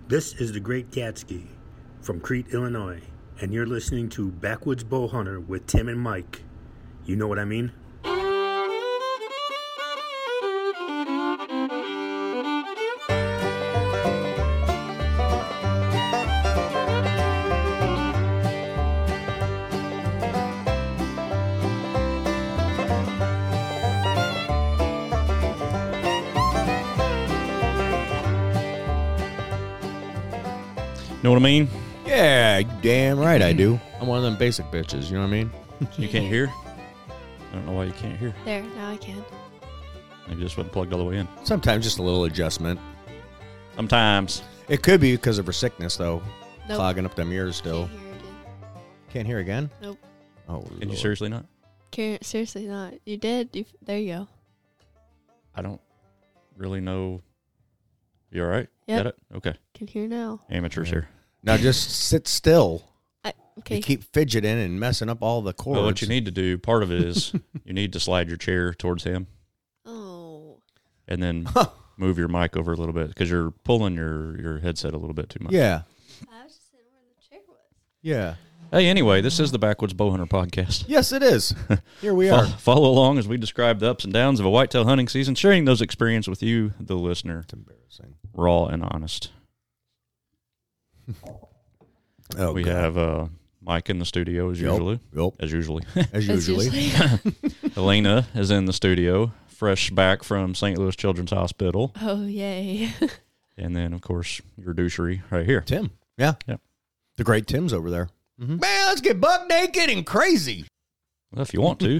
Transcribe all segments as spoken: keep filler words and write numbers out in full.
This is the Great Gatsby from Crete, Illinois, and you're listening to Backwoods Bowhunter with Tim and Mike. You know what I mean? Know what I mean? Yeah, damn right I do. I'm one of them basic bitches, you know what I mean? You can't hear? I don't know why you can't hear. There, now I can. Maybe this wasn't plugged all the way in. Sometimes just a little adjustment. Sometimes. It could be because of her sickness, though. Nope. Clogging up them ears still. Can't hear again. Can't hear again? Nope. Oh, Can Lord. you seriously not? Can't, seriously not. You did. You, there you go. I don't really know. You all right? Yep. Got it? Okay. Can hear now. Amateurs Yeah. here. Now just sit still. I, okay. You keep fidgeting and messing up all the chords. Well, what you need to do, part of it is you need to slide your chair towards him Oh. and then move your mic over a little bit because you're pulling your, your headset a little bit too much. Yeah. I was just sitting where the chair was. Yeah. Hey, anyway, this is the Backwoods Bowhunter podcast. Yes, it is. Here we Fo- are. Follow along as we describe the ups and downs of a whitetail hunting season, sharing those experiences with you, the listener, It's embarrassing. raw and honest. Oh, we God. have uh, Mike in the studio as Yep. usually. Yep. As usually. As As usually. usually. Elena is in the studio, fresh back from Saint Louis Children's Hospital. Oh, yay. And then, of course, your douchery right here. Tim. Yeah. Yep. The great Tim's over there. Mm-hmm. Man, let's get buck naked and crazy. Well, if you want to.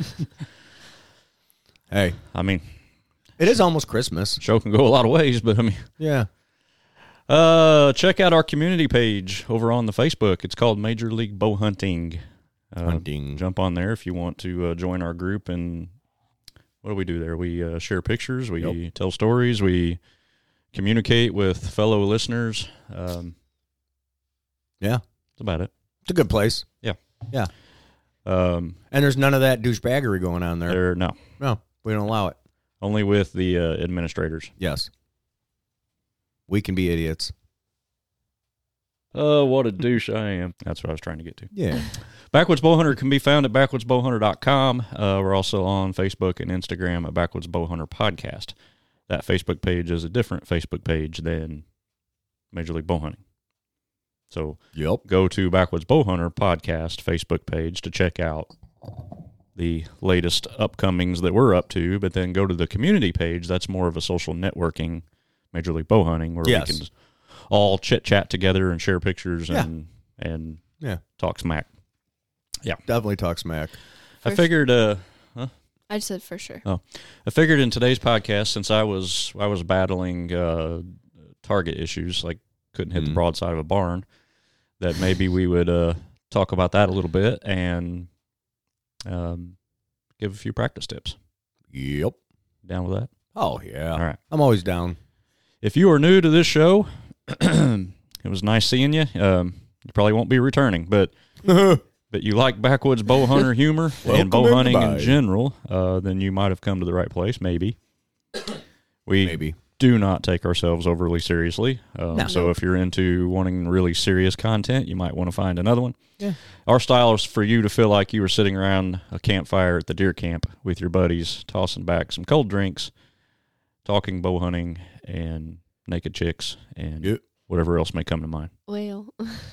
Hey, I mean, it is almost Christmas. show can go a lot of ways, but I mean, Yeah. uh, check out our community page over on the Facebook. It's called Major League Bow Hunting. Uh, Hunting. Jump on there if you want to uh, join our group. And what do we do there? We uh, share pictures. We Yep. tell stories. We communicate with fellow listeners. Um, Yeah. that's about it. It's a good place. Yeah. Yeah. Um, And there's none of that douchebaggery going on there. there, no, No, we don't allow it. only with the uh, administrators. Yes. We can be idiots. Oh, what a douche I am. That's what I was trying to get to. Yeah. Backwoods Bowhunter can be found at backwoods bowhunter dot com. Uh, we're also on Facebook and Instagram at Backwoods Bowhunter Podcast. That Facebook page is a different Facebook page than Major League Bowhunting. So Yep. go to Backwoods Bowhunter Podcast Facebook page to check out the latest upcomings that we're up to, but then go to the community page. That's more of a social networking Major League Bowhunting where Yes. we can just all chit-chat together and share pictures Yeah. and, and Yeah. talk smack. Definitely talk smack. I For figured uh, I just said for sure. I figured in today's podcast, since I was I was battling uh, target issues, like couldn't hit Mhm. the broadside of a barn, that maybe we would uh, talk about that a little bit and um, give a few practice tips. Yep. Down with that? Oh, yeah. All right. I'm always down. If you are new to this show, it was nice seeing you. Um, you probably won't be returning, but but you like backwoods bow hunter humor and bow Welcome hunting in everybody. general, uh, then you might have come to the right place. Maybe. We Maybe. do not take ourselves overly seriously. Um, No. So if you're into wanting really serious content, you might want to find another one. Yeah. Our style is for you to feel like you were sitting around a campfire at the deer camp with your buddies, tossing back some cold drinks, talking bow hunting and naked chicks and Yep. whatever else may come to mind. Well,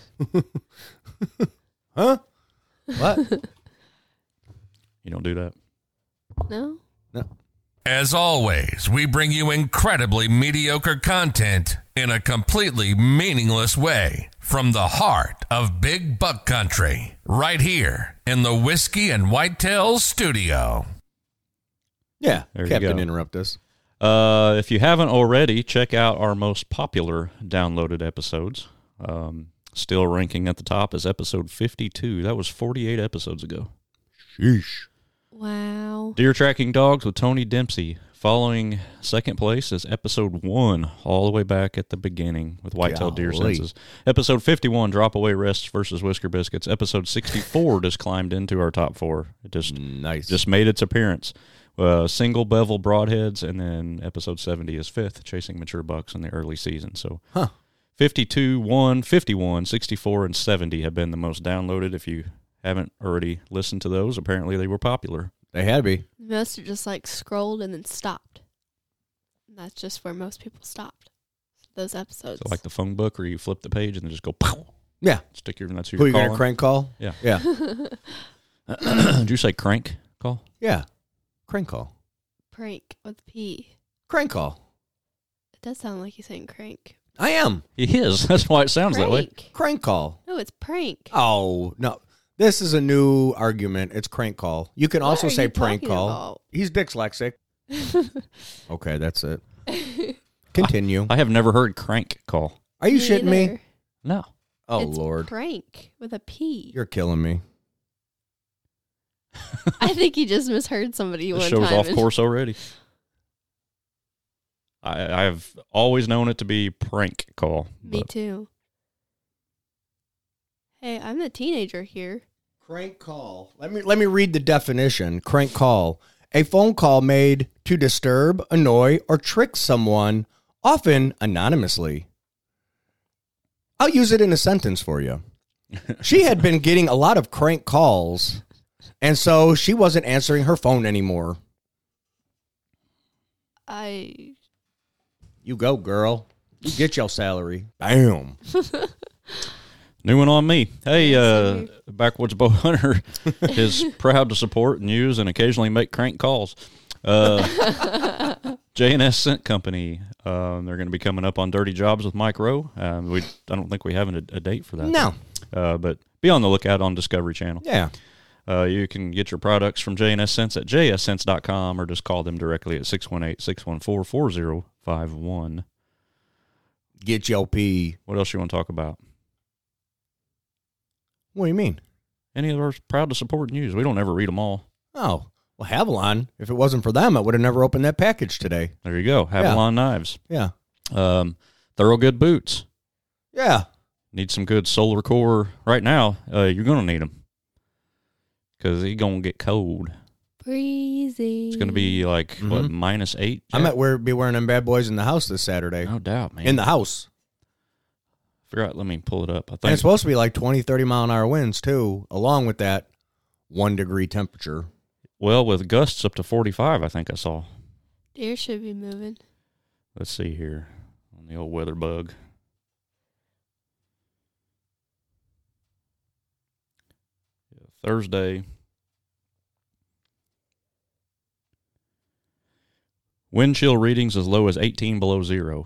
Huh? What? You don't do that. no? As always, we bring you incredibly mediocre content in a completely meaningless way from the heart of Big Buck Country, right here in the Whiskey and Whitetails studio. Yeah. There you Captain go. Interrupt us. Uh, if you haven't already, check out our most popular downloaded episodes. Um, still ranking at the top is episode fifty-two. That was forty-eight episodes ago. Sheesh. Wow. Deer Tracking Dogs with Tony Dempsey. Following second place is episode one, all the way back at the beginning with Whitetail Deer Golly. Senses. Episode fifty-one, Drop Away Rests versus Whisker Biscuits. Episode sixty-four just climbed into our top four. It just Nice. just made its appearance. Uh, single bevel broadheads, and then episode seventy is fifth, Chasing Mature Bucks in the early season. So Huh. fifty-two, one, fifty-one, sixty-four, and seventy have been the most downloaded. If you haven't already listened to those, apparently they were popular. They had to be. Most are just like scrolled and then stopped. And that's just where most people stopped. Those episodes. So like the phone book where you flip the page and then just go, pow, Yeah. stick your, that's who Who you're you going to calling. crank call? Yeah. Yeah. Did you say crank call? Yeah. Crank call. Prank with P. Crank call. It does sound like you're saying crank. I am. He is. That's why it sounds that way. Prank. Crank call. No, it's prank. Oh, no. This is a new argument. It's crank call. You can What also are say you prank talking call. about? He's dyslexic. Okay, that's it. Continue. I have never heard crank call. Are you shitting me? Neither. No. Oh, It's Lord. prank with a P. You're killing me. I think you just misheard somebody This one show's time. off and- course already. I, I've always known it to be prank call. Me but too. Hey, I'm the teenager here. Crank call. Let me let me read the definition. Crank call. A phone call made to disturb, annoy, or trick someone, often anonymously. I'll use it in a sentence for you. She had been getting a lot of crank calls, and so she wasn't answering her phone anymore. I You go, girl. You get your salary. Bam. New one on me. Hey, Yeah, uh, same Backwoods Bow Hunter is proud to support and use and occasionally make crank calls. Uh, J and S Scent Company. Um, they're going to be coming up on Dirty Jobs with Mike Rowe. Um, we I don't think we have a, a date for that. No. Uh, but be on the lookout on Discovery Channel. Yeah. Uh, you can get your products from J and S Scents at j s scents dot com or just call them directly at six one eight, six one four, four zero five one. Get your pee. What else you want to talk about? What do you mean? Any of ours proud to support and use. We don't ever read them all. Oh, well, Havalon, if it wasn't for them, I would have never opened that package today. There you go. Havalon knives. Yeah. Um, Thorogood boots. Yeah. Need some good solar core right now. Uh, you're going to need them because it's going to get cold. breezy. It's going to be like, Mhm. what, minus eight? I might wear, be wearing them bad boys in the house this Saturday. No doubt, man. In the house. Forgot, let me pull it up. I And think it's supposed to be like twenty, thirty mile an hour winds, too, along with that one degree temperature. Well, with gusts up to forty-five, I think I saw. Deer should be moving. Let's see here on the old weather bug. Yeah, Thursday. Wind chill readings as low as eighteen below zero.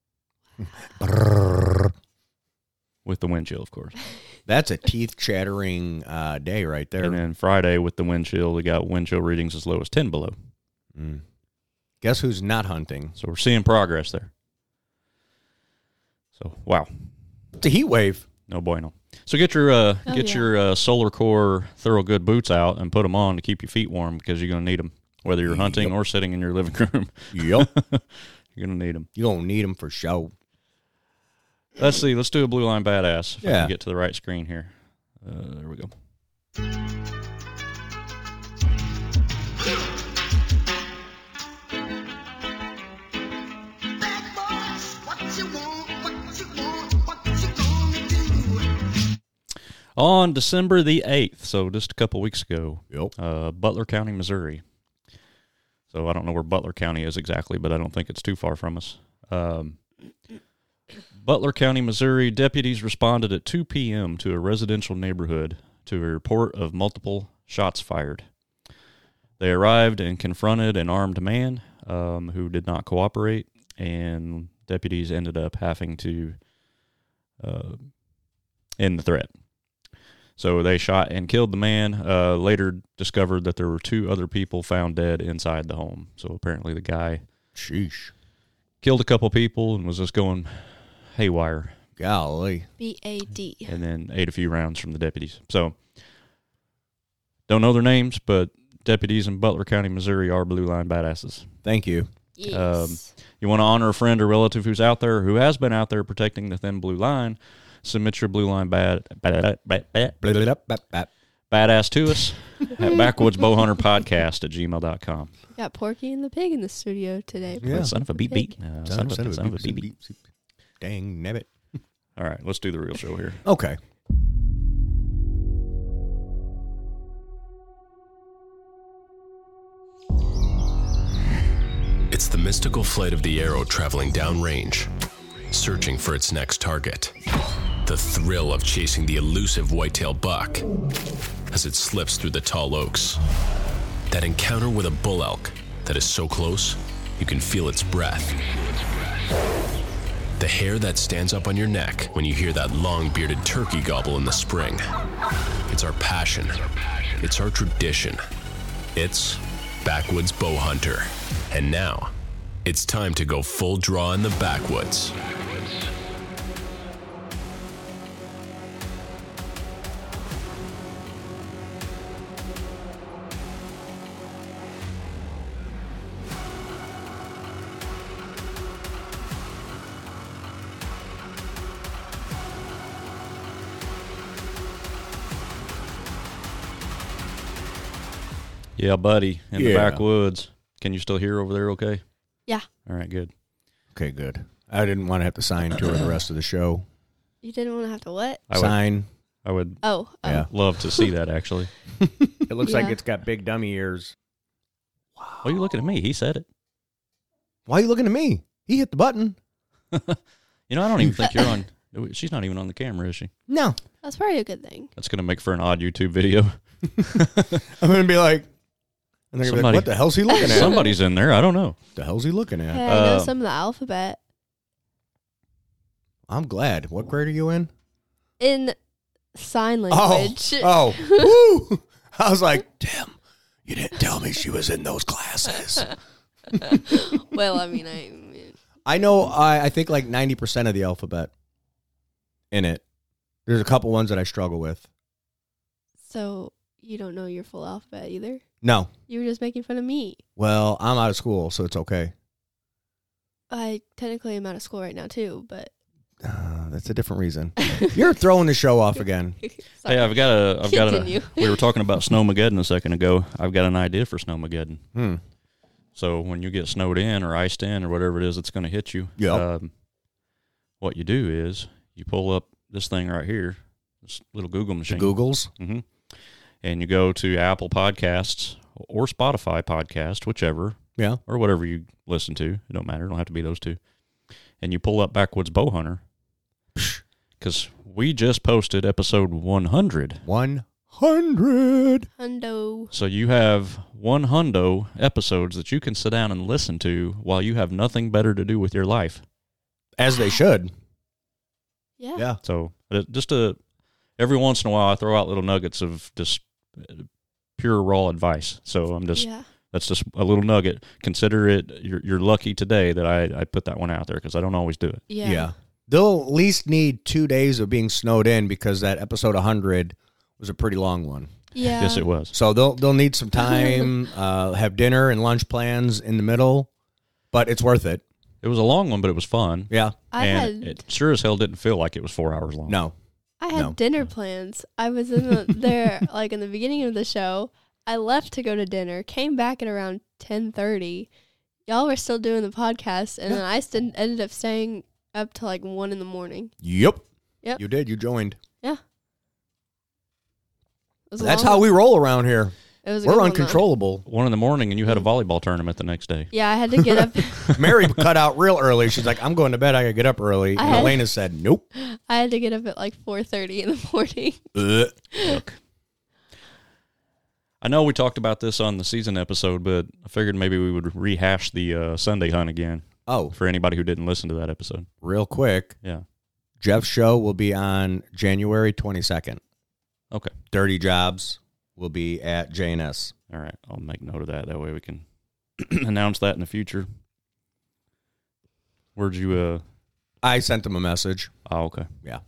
With the wind chill, of course. That's a teeth chattering uh, day right there. And then Friday with the wind chill, we got wind chill readings as low as ten below. Mm. Guess who's not hunting? So we're seeing progress there. So, wow. It's a heat wave. No bueno. So get your uh, Oh, get yeah. your uh, Solar Core Thorogood boots out and put them on to keep your feet warm because you're going to need them, whether you're hunting Yep. or sitting in your living room. Yep. You're going to need them. You're going to need them for show. Let's see. Let's do a Blue Line Badass. If I Yeah. can get to the right screen here. Uh, there we go. On December the eighth, so just a couple weeks ago, Yep. uh, Butler County, Missouri. So I don't know where Butler County is exactly, but I don't think it's too far from us. Um, Butler County, Missouri, deputies responded at two p.m. to a residential neighborhood to a report of multiple shots fired. They arrived and confronted an armed man um, who did not cooperate, and deputies ended up having to uh, end the threat. So they shot and killed the man. Uh, later discovered that there were two other people found dead inside the home. So apparently the guy Sheesh. killed a couple people and was just going haywire, Golly. B A D. and then ate a few rounds from the deputies. So don't know their names, but deputies in Butler County, Missouri are Blue Line badasses. Thank you. Yes. You want to honor a friend or relative who's out there, who has been out there protecting the thin blue line, submit your Blue Line bad, bad, bad, bad, Blah, blah, blah, blah, blah. badass to us at Backwoods Bowhunter Podcast at gmail dot com. Got Porky and the Pig in the studio today. Yeah. Son of a beep beep. Uh, son, of a, son of a beep beep. Dang nabbit. All right, let's do the real show here. Okay. It's the mystical flight of the arrow traveling downrange, searching for its next target. The thrill of chasing the elusive white-tailed buck as it slips through the tall oaks. That encounter with a bull elk that is so close, you can feel its breath. The hair that stands up on your neck when you hear that long-bearded turkey gobble in the spring. It's our passion. It's our tradition. It's Backwoods Bowhunter. And now, it's time to go full draw in the backwoods. Yeah, buddy, in the Yeah. backwoods. Can you still hear over there okay? Yeah. All right, good. Okay, good. I didn't want to have to sign to her the rest of the show. You didn't want to have to what? I would, Sign. I would Oh, oh. Yeah. love to see that, actually. It looks like Yeah. it's got big dummy ears. Why are you looking at me? He said it. Why are you looking at me? He hit the button. You know, I don't even think you're on. She's not even on the camera, is she? No. That's probably a good thing. That's going to make for an odd YouTube video. I'm going to be like, and they're gonna be like, Somebody- what the hell's he looking at? Somebody's in there. I don't know. What the hell's he looking at? Hey, I know Uh, some of the alphabet. I'm glad. What grade are you in? In sign language. Oh, oh. Woo. I was like, Tim, you didn't tell me she was in those classes. Well, I mean, I mean, I know, I, I think like ninety percent of the alphabet in it. There's a couple ones that I struggle with. so you don't know your full alphabet either? No. You were just making fun of me. Well, I'm out of school, so it's okay. I technically am out of school right now too, but Uh, that's a different reason. You're throwing the show off again. Hey, I've got a. I've got Continue. a. We were talking about Snowmageddon a second ago. I've got an idea for Snowmageddon. Hmm. So when you get snowed in or iced in or whatever it is that's going to hit you, Yep. um, what you do is you pull up this thing right here, this little Google The machine. Googles. hmm And you go to Apple Podcasts or Spotify Podcast, whichever, Yeah. or whatever you listen to. It don't matter. It don't have to be those two. And you pull up Backwoods Bowhunter because we just posted episode one hundred. one hundred. Hundo. So you have one hundo episodes that you can sit down and listen to while you have nothing better to do with your life. As they should. Yeah. Yeah. So uh, just a, every once in a while I throw out little nuggets of just uh, pure raw advice. So I'm just, Yeah. that's just a little nugget. Consider it, you're, you're lucky today that I, I put that one out there because I don't always do it. Yeah. Yeah. They'll at least need two days of being snowed in because that episode one hundred was a pretty long one. Yeah. Yes, it was. So they'll they'll need some time, uh, have dinner and lunch plans in the middle, but it's worth it. It was a long one, but it was fun. Yeah. I and had it sure as hell didn't feel like it was four hours long. No. I had No. dinner plans. I was in the, there like in the beginning of the show. I left to go to dinner, came back at around ten thirty. Y'all were still doing the podcast, and then I st- ended up staying up to like one in the morning. Yep. Yep. You did. You joined. Yeah. It was a That's long how one. we roll around here. It was a We're good one, though. uncontrollable. One in the morning, and you had a volleyball tournament the next day. Yeah, I had to get up. Mary cut out real early. She's like, I'm going to bed. I got to get up early. I And had- Elena said, nope. I had to get up at like four thirty in the morning. Ugh. Look. I know we talked about this on the season episode, but I figured maybe we would rehash the uh, Sunday hunt again Oh, for anybody who didn't listen to that episode. real quick. Yeah. Jeff's show will be on January twenty-second. Okay. Dirty Jobs will be at J and S. All right. I'll make note of that. That way we can announce that in the future. Where'd you, uh, I sent him a message. oh, okay. Yeah.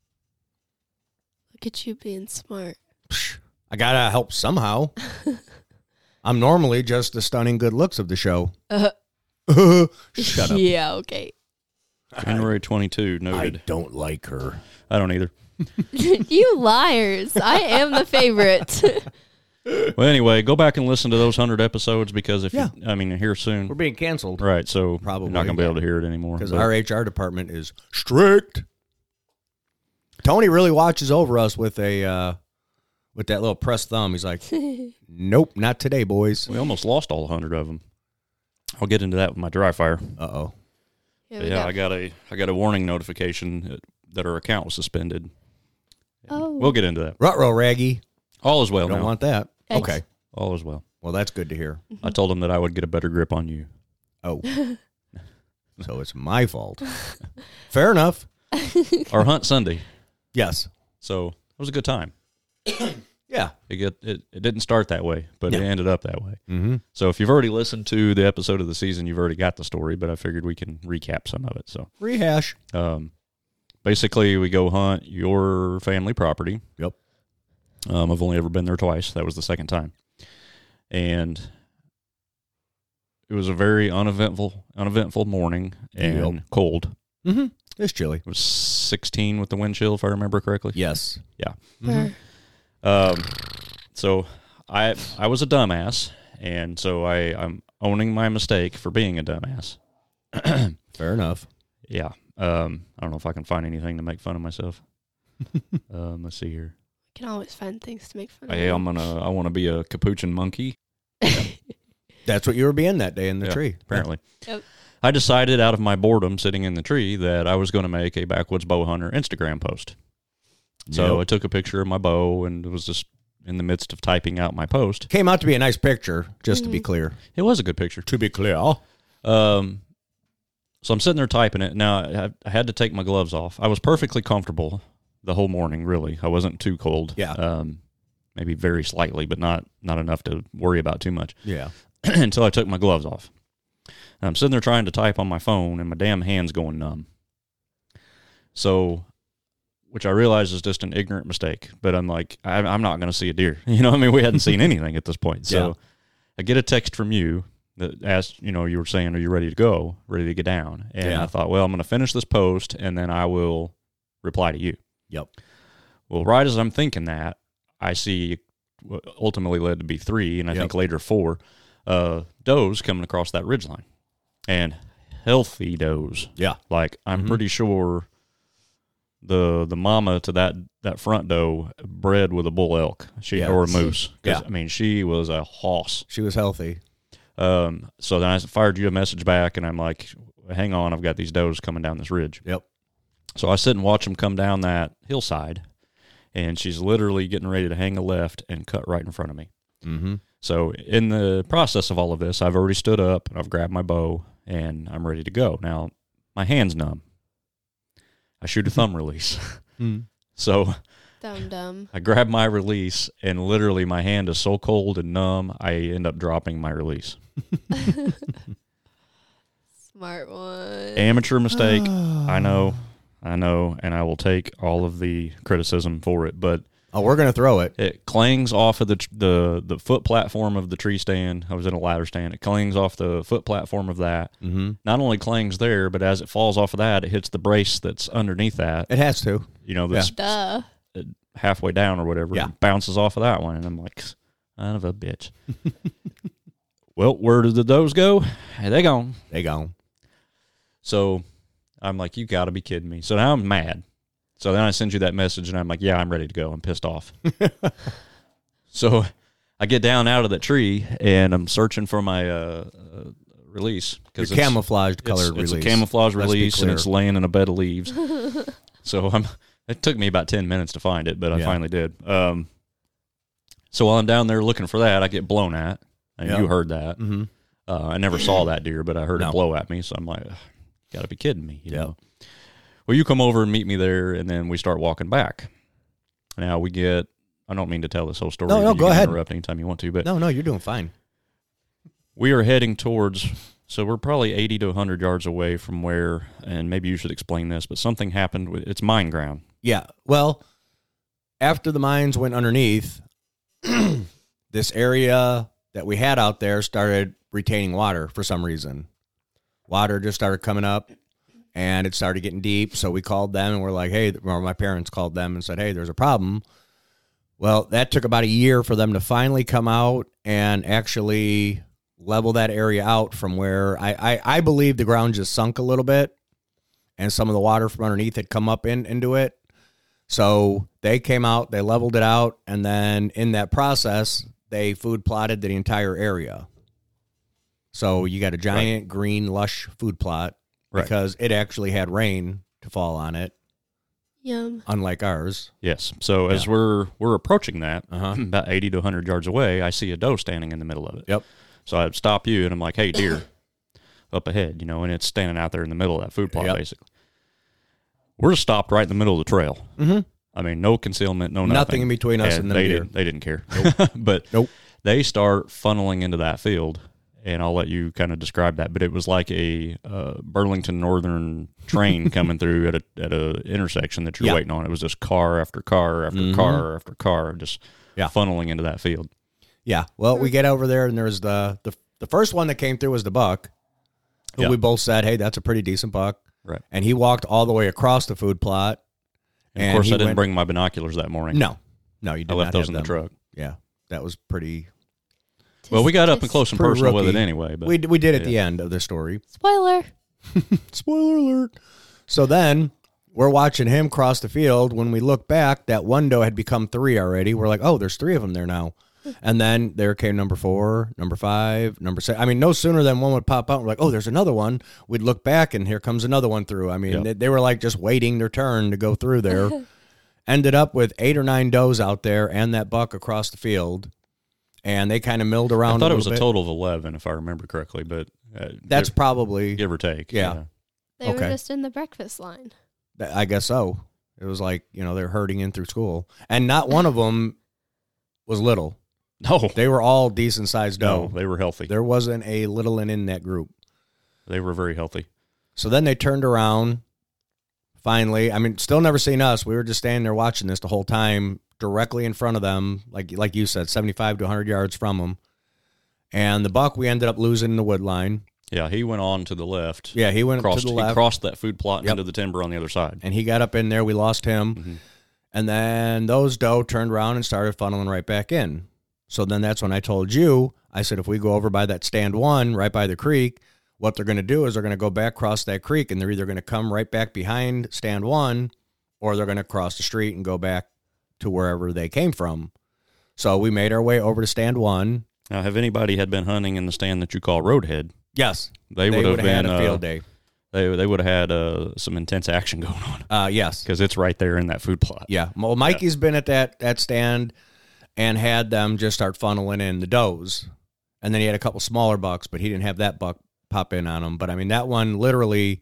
Look at you being smart. I got to help somehow. I'm normally just the stunning good looks of the show. Uh, Shut up. Yeah, okay. January twenty-second, I noted. don't like her. I don't either. You liars. I am the favorite. Well, anyway, go back and listen to those one hundred episodes because if Yeah. you, I mean, here soon. We're being canceled Right, so Probably. you're not going to be able to hear it anymore. because but- our H R department is strict. Tony really watches over us with a uh, with that little pressed thumb. He's like, nope, not today, boys. We almost lost all one hundred of them. I'll get into that with my dry fire. Uh-oh. Yeah, But we yeah, got- I got a I got a warning notification that, that our account was suspended. Oh. We'll get into that. Ruh-roh, Raggy. All is well Don't now. want that. Yikes. Okay. All is well. Well, that's good to hear. I told him that I would get a better grip on you. Oh. So it's my fault. Fair enough. Our hunt Sunday, Yes. so it was a good time. Yeah. It get it, it didn't start that way, but Yeah. it ended up that way. Mm-hmm. So if you've already listened to the episode of the season, you've already got the story. But I figured we can recap some of it. So Rehash. um, basically, we go hunt your family property. Yep. Um, I've only ever been there twice. That was the second time, and it was a very uneventful, uneventful morning and Yep. cold. Mm-hmm. It's chilly. It was sixteen with the wind chill, if I remember correctly. Yes. Yeah. Mhm. Um, so I I was a dumbass, and so I I'm owning my mistake for being a dumbass. Fair enough. Yeah. Um, I don't know if I can find anything to make fun of myself. um, let's see here. Can always find things to make fun of. Hey, I'm gonna I want to be a capuchin monkey. That's what you were being that day in the Yeah, tree. Apparently. Yep. I decided out of my boredom sitting in the tree that I was going to make a Backwoods Bow Hunter Instagram post. So Yep. I took a picture of my bow and was just in the midst of typing out my post. Came out to be a nice picture, just to be Mhm. clear. It was a good picture. To be clear. Um, so I'm sitting there typing it. Now, I, I had to take my gloves off. I was perfectly comfortable the whole morning, really. I wasn't too cold. Yeah. Um, maybe very slightly, but not, not enough to worry about too much Yeah. until I took my gloves off. And I'm sitting there trying to type on my phone, and my damn hand's going numb. So, which I realize is just an ignorant mistake, but I'm like, I, I'm not going to see a deer. You know, I mean, we hadn't seen anything at this point. So Yeah. I get a text from you that asked, you know, you were saying, are you ready to go, ready to get down? And Yeah. I thought, well, I'm going to finish this post, and then I will reply to you. Yep. Well, right as I'm thinking that, I see what ultimately led to be three, and I Yep. think later four, uh, does coming across that ridgeline. And healthy does. Yeah. Like, I'm Mhm. pretty sure the the mama to that, that front doe bred with a bull elk she Yeah. or a moose. 'Cause, Yeah. I mean, she was a hoss. She was healthy. Um, so then I fired you a message back, and I'm like, hang on, I've got these does coming down this ridge. Yep. So I sit and watch them come down that hillside, and she's literally getting ready to hang a left and cut right in front of me. Mm-hmm. So in the process of all of this, I've already stood up, and I've grabbed my bow, and I'm ready to go. Now, my hand's numb. I shoot a thumb release. Mm. So Dumb dumb. I grab my release, and literally my hand is so cold and numb, I end up dropping my release. Smart one. Amateur mistake. I know. I know, and I will take all of the criticism for it, but Oh, we're going to throw it. it clings off of the tr- the the foot platform of the tree stand. I was in a ladder stand. It clings off the foot platform of that. Mm-hmm. Not only clings there, but as it falls off of that, it hits the brace that's underneath that. It has to. You know, that's Duh. halfway down or whatever. Yeah. And bounces off of that one, and I'm like, son of a bitch. Well, where did the does go? Hey, they gone. They gone. So I'm like, you got to be kidding me. So now I'm mad. So then I send you that message, and I'm like, yeah, I'm ready to go. I'm pissed off. So I get down out of that tree, and I'm searching for my uh, uh, release. Your it's, camouflaged it's, colored it's release. a camouflage Let's be release, and clear. it's laying in a bed of leaves. So I'm. It took me about ten minutes to find it, but I Yeah. finally did. Um, so while I'm down there looking for that, I get blown at. And Yeah. you heard that. Mm-hmm. Uh, I never saw that deer, but I heard No. it blow at me. So I'm like, got to be kidding me. You Yeah. know? Well, you come over and meet me there, and then we start walking back. Now we get, I don't mean to tell this whole story. No, no, but you go can ahead. Interrupt anytime you want to, but No, no, you're doing fine. we are heading towards, so we're probably eighty to one hundred yards away from where, and maybe you should explain this, but something happened. With, it's mine ground. Yeah. Well, after the mines went underneath, this area that we had out there started retaining water for some reason. Water just started coming up, and it started getting deep. So we called them, and we're like, hey, or my parents called them and said, hey, there's a problem. Well, that took about a year for them to finally come out and actually level that area out from where I, I, I believe the ground just sunk a little bit, and some of the water from underneath had come up in into it. So they came out, they leveled it out, and then in that process, they food plotted the entire area. So you got a giant right. green, lush food plot right. because it actually had rain to fall on it. Yum. Unlike ours. Yes. So as yeah. we're we're approaching that, uh-huh. about eighty to one hundred yards away, I see a doe standing in the middle of it. Yep. So I'd stop you, and I'm like, hey, deer, up ahead, you know, and it's standing out there in the middle of that food plot, yep. basically. We're stopped right in the middle of the trail. Mm-hmm. I mean, no concealment, no nothing. Nothing in between us and, and them they deer. Didn't, they didn't care. Nope. but nope. They start funneling into that field, and I'll let you kind of describe that. But it was like a uh, Burlington Northern train coming through at a at a intersection that you're yeah. waiting on. It was just car after car after mm-hmm. car after car, just yeah. funneling into that field. Yeah. Well, we get over there, and there's the the the first one that came through was the buck, who yeah. we both said, hey, that's a pretty decent buck. Right. And he walked all the way across the food plot. And and of course, I didn't went, bring my binoculars that morning. No. No, you did I left not those have in them. the truck. Yeah. That was pretty... Well, we got up and close and Pretty personal rookie. with it anyway. But we, we did at yeah. the end of the story. Spoiler. Spoiler alert. So then we're watching him cross the field. When we look back, that one doe had become three already. We're like, oh, there's three of them there now. And then there came number four, number five, number six. I mean, no sooner than one would pop out. We're like, oh, there's another one. We'd look back, and here comes another one through. I mean, yep. they, they were like just waiting their turn to go through there. Ended up with eight or nine does out there and that buck across the field. And they kind of milled around. I thought a it was bit. a total of eleven, if I remember correctly. But uh, That's give, probably give or take. Yeah. yeah. They Okay. were just in the breakfast line. I guess so. It was like, you know, they're herding in through school. And not one of them was little. No. They were all decent sized doe. No, they were healthy. There wasn't a little one in that group. They were very healthy. So then they turned around. Finally, I mean, still never seen us. We were just standing there watching this the whole time, directly in front of them, like like you said, seventy-five to one hundred yards from them. And the buck, we ended up losing in the wood line. Yeah, he went on to the left. Yeah, he went crossed, to the he left. crossed that food plot Yep. into the timber on the other side. And he got up in there. We lost him. Mm-hmm. And then those doe turned around and started funneling right back in. So then that's when I told you, I said, if we go over by that stand one, right by the creek, what they're going to do is they're going to go back across that creek, and they're either going to come right back behind stand one, or they're going to cross the street and go back to wherever they came from. So we made our way over to stand one. Now, have anybody had been hunting in the stand that you call Roadhead? Yes. They would have had been a field uh, day. They they would have had uh, some intense action going on Uh, yes. because it's right there in that food plot. Yeah. Well, Mikey's been at that, that stand and had them just start funneling in the does. And then he had a couple smaller bucks, but he didn't have that buck pop in on him. But I mean, that one literally,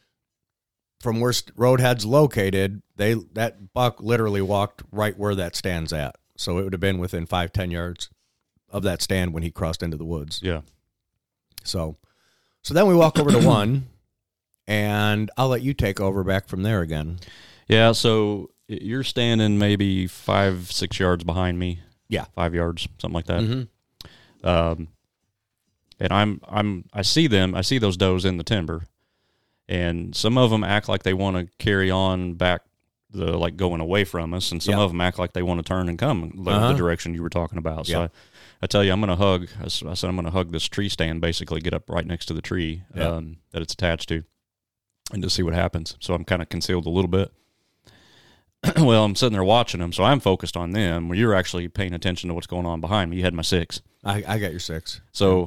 from where Roadhead's located, they that buck literally walked right where that stand's at. So it would have been within five, ten yards of that stand when he crossed into the woods. Yeah. So, so then we walk over to one, and I'll let you take over back from there again. Yeah, so you're standing maybe five, six yards behind me. Yeah. Five yards, something like that. Mm-hmm. Um, and I'm, I'm, I see them, I see those does in the timber, and some of them act like they want to carry on back the, like going away from us. And some Yeah. of them act like they want to turn and come the, Uh-huh. the direction you were talking about. So Yeah. I, I tell you, I'm going to hug, I s- I said, I'm going to hug this tree stand, basically get up right next to the tree Yeah. um, that it's attached to, and just see what happens. So I'm kind of concealed a little bit. Well, I'm sitting there watching them, so I'm focused on them, where you're actually paying attention to what's going on behind me. You had my six. I, I got your six. So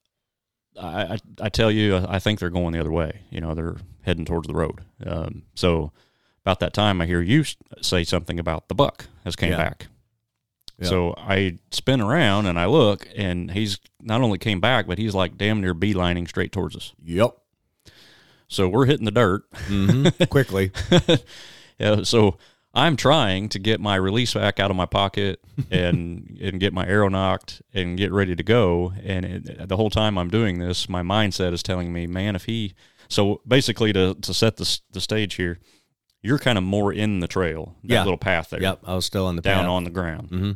I, I, I tell you, I think they're going the other way. You know, they're heading towards the road. Um, so about that time, I hear you say something about the buck has came Yeah. back. Yeah. So I spin around and I look, and he's not only came back, but he's like damn near beelining straight towards us. Yep. So we're hitting the dirt. Mm-hmm. Quickly. Yeah, so I'm trying to get my release back out of my pocket and and get my arrow knocked and get ready to go. And it, the whole time I'm doing this, my mindset is telling me, man, if he... So basically to, to set the, the stage here, you're kind of more in the trail, that Yeah. little path there. Yep. I was still on the Down path. on the ground. Mm-hmm.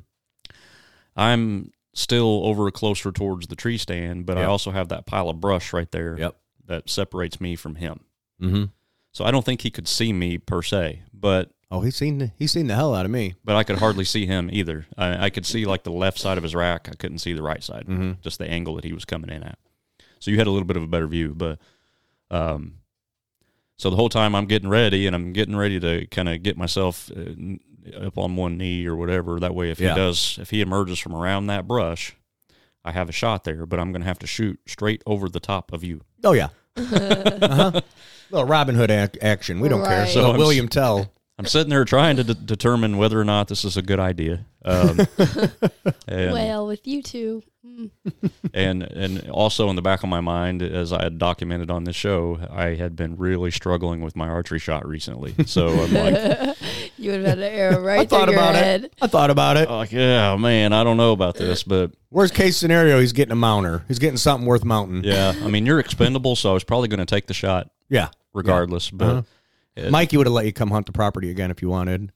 I'm still over closer towards the tree stand, but I Yep. also have that pile of brush right there Yep. that separates me from him. Mm-hmm. So I don't think he could see me per se, but Oh, he's seen the, he's seen the hell out of me. but I could hardly see him either. I, I could see like the left side of his rack. I couldn't see the right side, Mm-hmm. just the angle that he was coming in at. So you had a little bit of a better view, but um, So the whole time I'm getting ready, and I'm getting ready to kind of get myself uh, up on one knee or whatever. That way, if Yeah. he does, if he emerges from around that brush, I have a shot there. But I'm going to have to shoot straight over the top of you. Oh, yeah. uh-huh. Little Robin Hood ac- action. We don't care. Right. So So I'm William Tell. I'm sitting there trying to de- determine whether or not this is a good idea. Um, and, Well, with you two. Mm. and and also in the back of my mind, as I had documented on this show, I had been really struggling with my archery shot recently. So I'm like, You would have had an arrow right I thought through your about head. it. I thought about it. like, yeah, man, I don't know about this, but Worst case scenario, he's getting a mounter. He's getting something worth mounting. yeah, I mean, you're expendable, so I was probably going to take the shot Yeah. regardless. But Uh-huh. it- Mikey would have let you come hunt the property again if you wanted.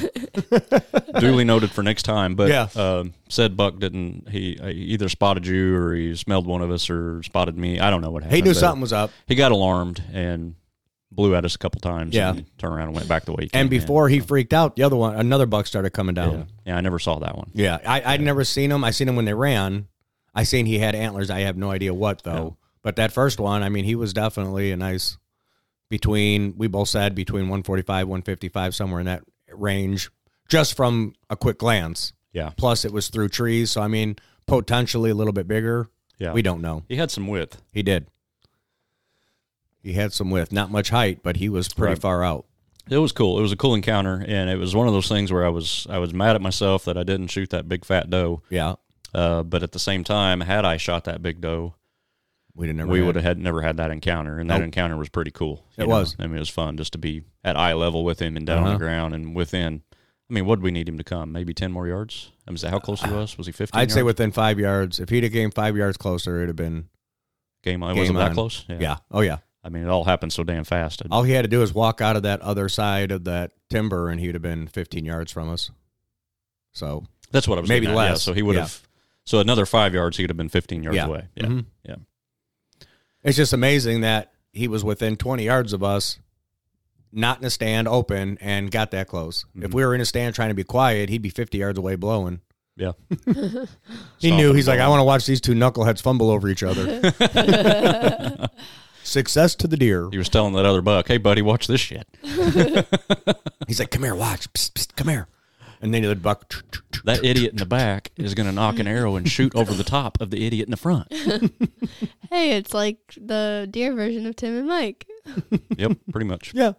duly noted for next time. But Yeah. um, said buck didn't. He uh, either spotted you or he smelled one of us or spotted me. I don't know what happened. He knew but something was up. He got alarmed and blew at us a couple times. Yeah. and turned around and went back the way he And came in. before he freaked out, the other one, another buck started coming yeah. down. yeah, I never saw that one. Yeah, I, I'd never seen him. I seen him when they ran. I seen he had antlers. I have no idea what, though. But that first one, I mean, he was definitely a nice, between, we both said between one forty-five, one fifty-five, somewhere in that range, just from a quick glance. Yeah, Plus, it was through trees. So, I mean, potentially a little bit bigger. yeah. We don't know. He had some width. He did. He had some width. Not much height, but he was pretty Right. far out. It was cool. It was a cool encounter, and it was one of those things where I was I was mad at myself that I didn't shoot that big fat doe. Yeah. Uh, but at the same time, had I shot that big doe, We didn't never we had- would have had never had that encounter, and that Nope. encounter was pretty cool. you It know? was. I mean, it was fun just to be at eye level with him and down on Uh-huh. the ground and within. I mean, what did we need him to come? Maybe ten more yards. I mean, is that how close he was? Was he fifteen? I'd say yards? within five yards. If he'd have came five yards closer, it'd have been, game on. game Was it that on. close? yeah. Oh, yeah. I mean, it all happened so damn fast. I- All he had to do was walk out of that other side of that timber, and he'd have been fifteen yards from us. So That's what I was maybe getting at, yeah. less. So he would Yeah. have. So another five yards, he'd have been fifteen yards Yeah. away. Yeah, Mhm. yeah. it's just amazing that he was within twenty yards of us, not in a stand, open, and got that close. If Mhm. we were in a stand trying to be quiet, he'd be fifty yards away blowing. Yeah. He Stomping knew. He's like, ball. I want to watch these two knuckleheads fumble over each other. Success to the deer. He was telling that other buck, "Hey, buddy, watch this shit." He's like, come here, watch. Psst, psst, come here. And then the buck. That idiot in the back is going to knock an arrow and shoot over the top of the idiot in the front. Hey, it's like the deer version of Tim and Mike. Yep, pretty much. Yeah.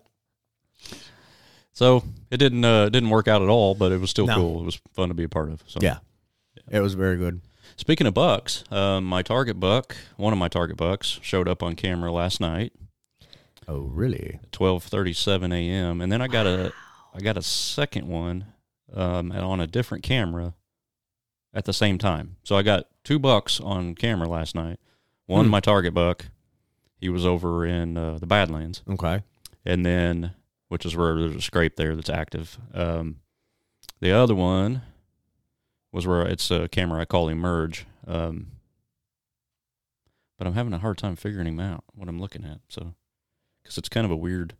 So it didn't uh, didn't work out at all, but it was still No. cool. It was fun to be a part of. So Yeah. It was very good. Speaking of bucks, um, my target buck, one of my target bucks, showed up on camera last night, Oh, really? twelve thirty-seven a.m. And then I got a I got a second one um, on a different camera at the same time. So I got two bucks on camera last night. One, Hmm. my target buck, he was over in uh, the Badlands, Okay. and then which is where there's a scrape there that's active. Um, the other one was where it's a camera I call Emerge, um, but I'm having a hard time figuring him out, what I'm looking at. So, because it's kind of a weird.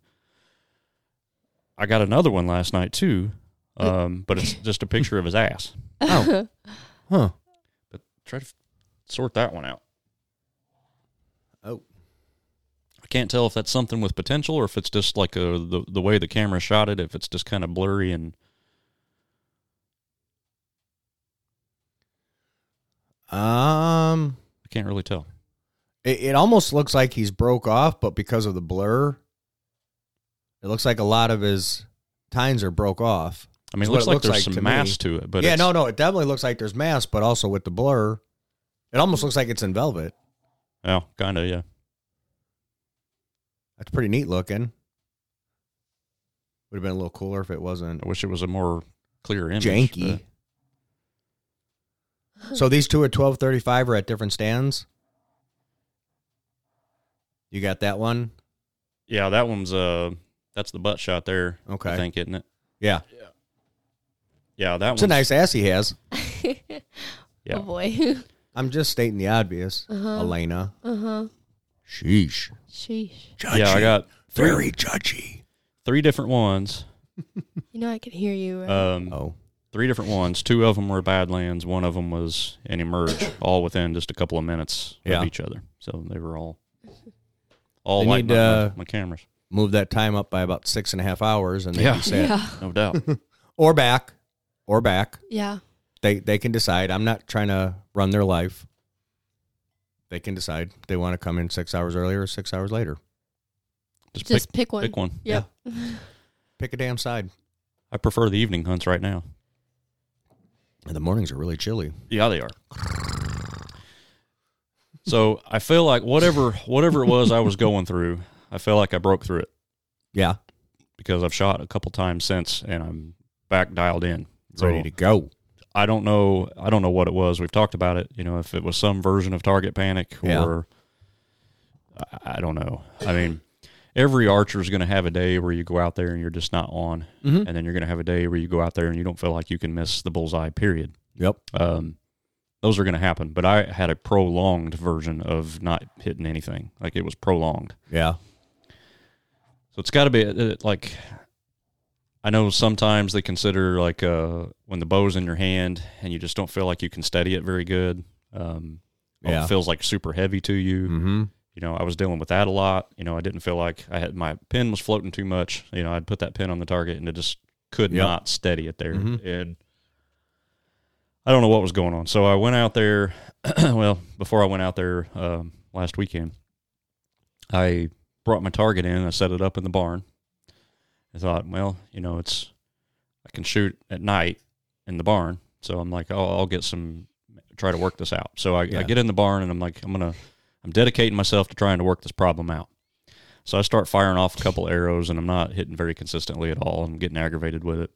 I got another one last night too, um, but it's just a picture of his ass. Oh. Huh. But try to f- sort that one out. Oh. I can't tell if that's something with potential or if it's just like a, the the way the camera shot it. If it's just kind of blurry and Um, I can't really tell. it, it almost looks like he's broke off, but because of the blur, it looks like a lot of his tines are broke off. I mean, That's it what looks it like looks there's like to some me. mass to it, but yeah, it's, no, no, it definitely looks like there's mass, but also with the blur, it almost looks like it's in velvet. yeah, kind of, yeah. That's pretty neat looking. Would have been a little cooler if it wasn't I wish it was a more clear image. janky. So these two at twelve thirty-five are at different stands. You got that one? but- yeah, that one's uh, that's the butt shot there. Okay. I think, isn't it? Yeah. Yeah, that It's a one's nice ass he has. Yeah. Oh boy. I'm just stating the obvious, Uh-huh. Elena. Uh huh. Sheesh. Sheesh. Judgy. Yeah, I got three, very judgy. three different ones. You know I can hear you. Right? Um, Oh. Three different ones. Two of them were Badlands. One of them was an Emerge, all within just a couple of minutes Yeah. of each other. So they were all all They lighting need, up my, uh, my cameras. move that time up by about six and a half hours, and they Yeah. can set Yeah. No doubt. or back, or back. Yeah. They they can decide. I'm not trying to run their life. They can decide if they want to come in six hours earlier or six hours later. Just, Just pick, pick one. pick one. Yep. Pick a damn side. I prefer the evening hunts right now. And the mornings are really chilly. Yeah, they are. So I feel like whatever whatever it was I was going through, I feel like I broke through it Yeah, because I've shot a couple times since, and I'm back dialed in, so ready to go. I don't know. I don't know what it was. We've talked about it. You know, if it was some version of target panic, or Yeah. I, I don't know. I mean, every archer is going to have a day where you go out there and you're just not on, Mm-hmm. and then you're going to have a day where you go out there and you don't feel like you can miss the bullseye. Period. Yep. Um, those are going to happen. But I had a prolonged version of not hitting anything. Like, it was prolonged. Yeah. So it's got to be uh, like, I know sometimes they consider like uh, when the bow's in your hand and you just don't feel like you can steady it very good. Um, or Yeah. It feels like super heavy to you. Mm-hmm. You know, I was dealing with that a lot. You know, I didn't feel like I had, my pin was floating too much. You know, I'd put that pin on the target and it just could Yep. not steady it there. Mhm. And I don't know what was going on. So I went out there, well, before I went out there um, last weekend, I brought my target in. I set it up in the barn. I thought, well, you know, it's, I can shoot at night in the barn. So I'm like, oh, I'll get some, try to work this out. So I, Yeah. I get in the barn and I'm like, I'm going to, I'm dedicating myself to trying to work this problem out. So I start firing off a couple arrows and I'm not hitting very consistently at all. I'm getting aggravated with it.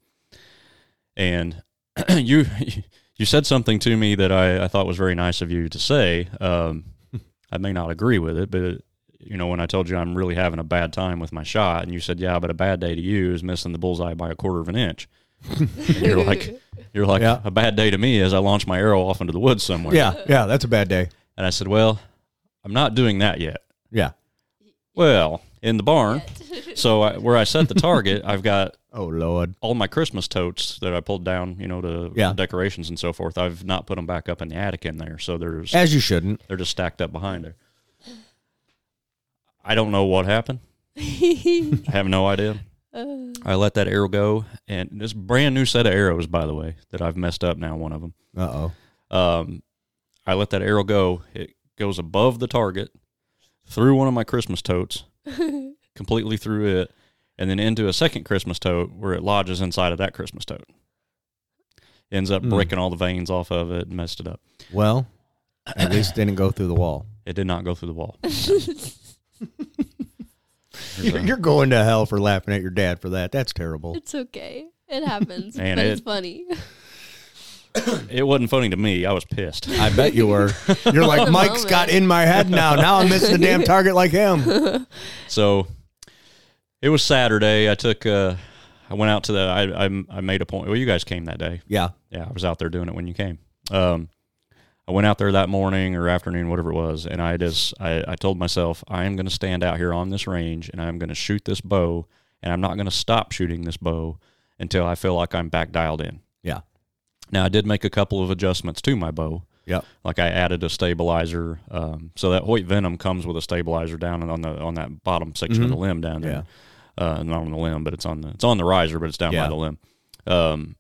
And you, you said something to me that I, I thought was very nice of you to say. Um, I may not agree with it, but it, you know, when I told you I'm really having a bad time with my shot, and you said, yeah, but a bad day to you is missing the bullseye by a quarter of an inch. And you're like, you're like, Yeah. a bad day to me is I launch my arrow off into the woods somewhere. Yeah. Yeah. That's a bad day. And I said, well, I'm not doing that yet. Yeah. Well, in the barn. So I, where I set the target, I've got Oh, Lord. all my Christmas totes that I pulled down, you know, to Yeah. decorations and so forth. I've not put them back up in the attic in there. So there's, As you shouldn't. they're just stacked up behind there. I don't know what happened. I have no idea. Uh, I let that arrow go, and this brand new set of arrows, by the way, that I've messed up now, one of them. Uh-oh. Um, I let that arrow go. It goes above the target, through one of my Christmas totes, completely through it, and then into a second Christmas tote where it lodges inside of that Christmas tote. Ends up Hmm. breaking all the veins off of it and messed it up. Well, at least it didn't go through the wall. It did not go through the wall. You're, you're going to hell for laughing at your dad for that. That's terrible. it's okay. It happens. Man, but it- it's funny. It wasn't funny to me. I was pissed. I bet you were. You're like, Mike's got in my head now. Now I'm missing the damn target like him. So it was Saturday. I took, uh, I went out to the, I, I, I made a point. Well, you guys came that day. Yeah. Yeah, I was out there doing it when you came. Um, I went out there that morning or afternoon, whatever it was, and I just, I, I told myself, I am going to stand out here on this range, and I'm going to shoot this bow, and I'm not going to stop shooting this bow until I feel like I'm back dialed in. Yeah. Now, I did make a couple of adjustments to my bow. Yep. Like I added a stabilizer, um, so that Hoyt Venom comes with a stabilizer down on the on that bottom section of the limb down there. Uh, not on the limb, but it's on the it's on the riser, but it's down Yeah. by the limb. Um,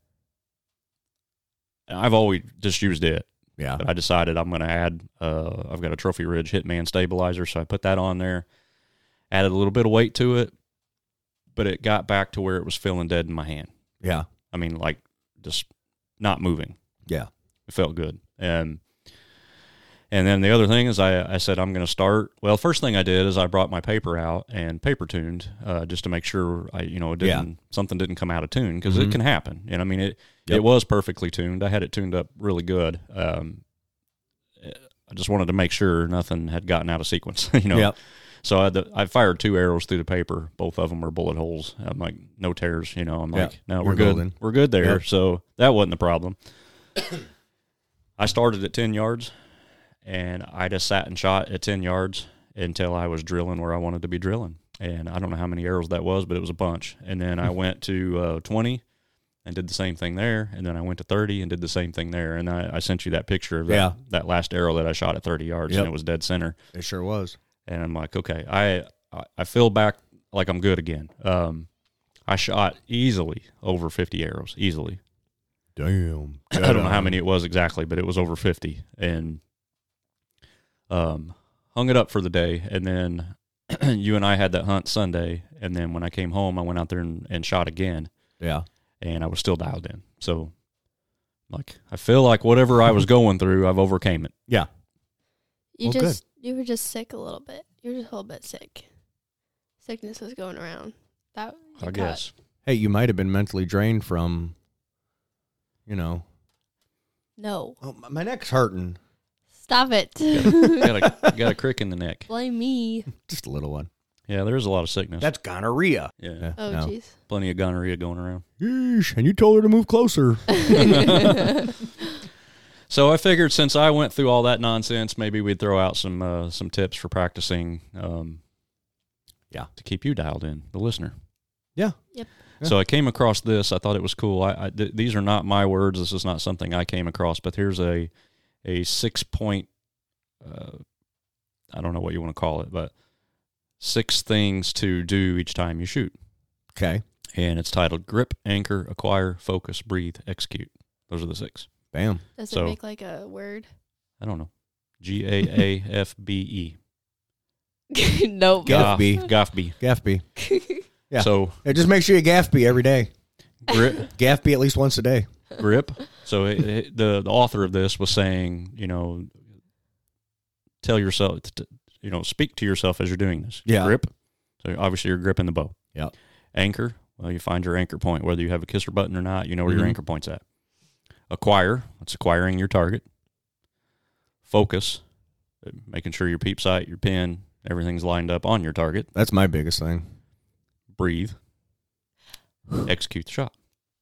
I've always just used it. Yeah. But I decided I'm going to add. Uh, I've got a Trophy Ridge Hitman stabilizer, so I put that on there. Added a little bit of weight to it, but it got back to where it was feeling dead in my hand. Yeah. I mean, like just not moving. Yeah. It felt good. And and then the other thing is I, I said I'm going to start. Well, first thing I did is I brought my paper out and paper tuned uh, just to make sure I you know it didn't Yeah. something didn't come out of tune because Mhm. it can happen. And I mean it Yep. it was perfectly tuned. I had it tuned up really good. Um, I just wanted to make sure nothing had gotten out of sequence. you know. Yep. So I, had the, I fired two arrows through the paper. Both of them were bullet holes. I'm like, no tears. You know, I'm Yeah, like, no, you're we're good. golden. We're good there. Yep. So that wasn't the problem. I started at ten yards, and I just sat and shot at ten yards until I was drilling where I wanted to be drilling. And I don't know how many arrows that was, but it was a bunch. And then I went to uh, twenty and did the same thing there. And then I went to thirty and did the same thing there. And I, I sent you that picture of that, Yeah. that last arrow that I shot at thirty yards, Yep. and it was dead center. It sure was. And I'm like, okay, I I- I feel back like I'm good again. Um, I shot easily over fifty arrows, easily. Damn. I don't know how many it was exactly, but it was over fifty. And um, hung it up for the day. And then you and I had that hunt Sunday. And then when I came home, I went out there and, and shot again. Yeah. And I was still dialed in. So, like, I feel like whatever I was going through, I've overcame it. Yeah. You Well, just you were just sick a little bit. You were just a little bit sick. Sickness was going around. That you I caught. guess. Hey, you might have been mentally drained from, you know. No. Oh, my- my neck's hurting. Stop it. got a got a crick in the neck. Blame me. Just a little one. Yeah, there is a lot of sickness. That's gonorrhea. yeah, Yeah, Oh, no. jeez. plenty of gonorrhea going around. Yeesh, and you told her to move closer. So I figured since I went through all that nonsense, maybe we'd throw out some uh, some tips for practicing. Um, Yeah. to keep you dialed in, the listener. Yeah. Yep. So I came across this. I thought it was cool. I, I th- these are not my words. This is not something I came across. But here's a a six point. Uh, I don't know what you want to call it, but six things to do each time you shoot. Okay. And it's titled Grip, Anchor, Acquire, Focus, Breathe, Execute. Those are the six. Bam. Does So- it make like a word? I don't know. G A A F B E. Nope. Gaffby. Gaffby. Gaffby. Yeah. So Hey, just make sure you Gaffby every day. grip, Gaffby at least once a day. grip. So it, it, the the author of this was saying, you know, tell yourself, t- you know, speak to yourself as you're doing this. Yeah. Grip. So obviously you're gripping the bow. Yep. Anchor. Well, you find your anchor point, whether you have a kisser button or not. You know where Mhm. your anchor point's at. Acquire. That's acquiring your target. Focus. Making sure your peep sight, your pin, everything's lined up on your target. That's my biggest thing. Breathe. Execute the shot.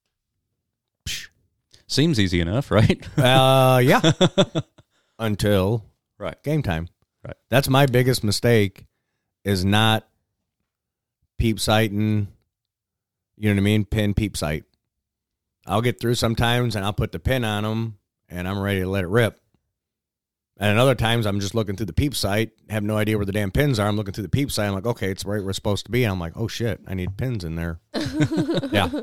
Seems easy enough, right? Uh, yeah. Until Right. game time. Right. That's my biggest mistake is not peep sighting, you know what I mean? Pin, peep sight. I'll get through sometimes and I'll put the pin on them and I'm ready to let it rip. And at other times I'm just looking through the peep sight, have no idea where the damn pins are. I'm looking through the peep sight. I'm like, okay, it's right where it's supposed to be. And I'm like, oh shit, I need pins in there. Yeah.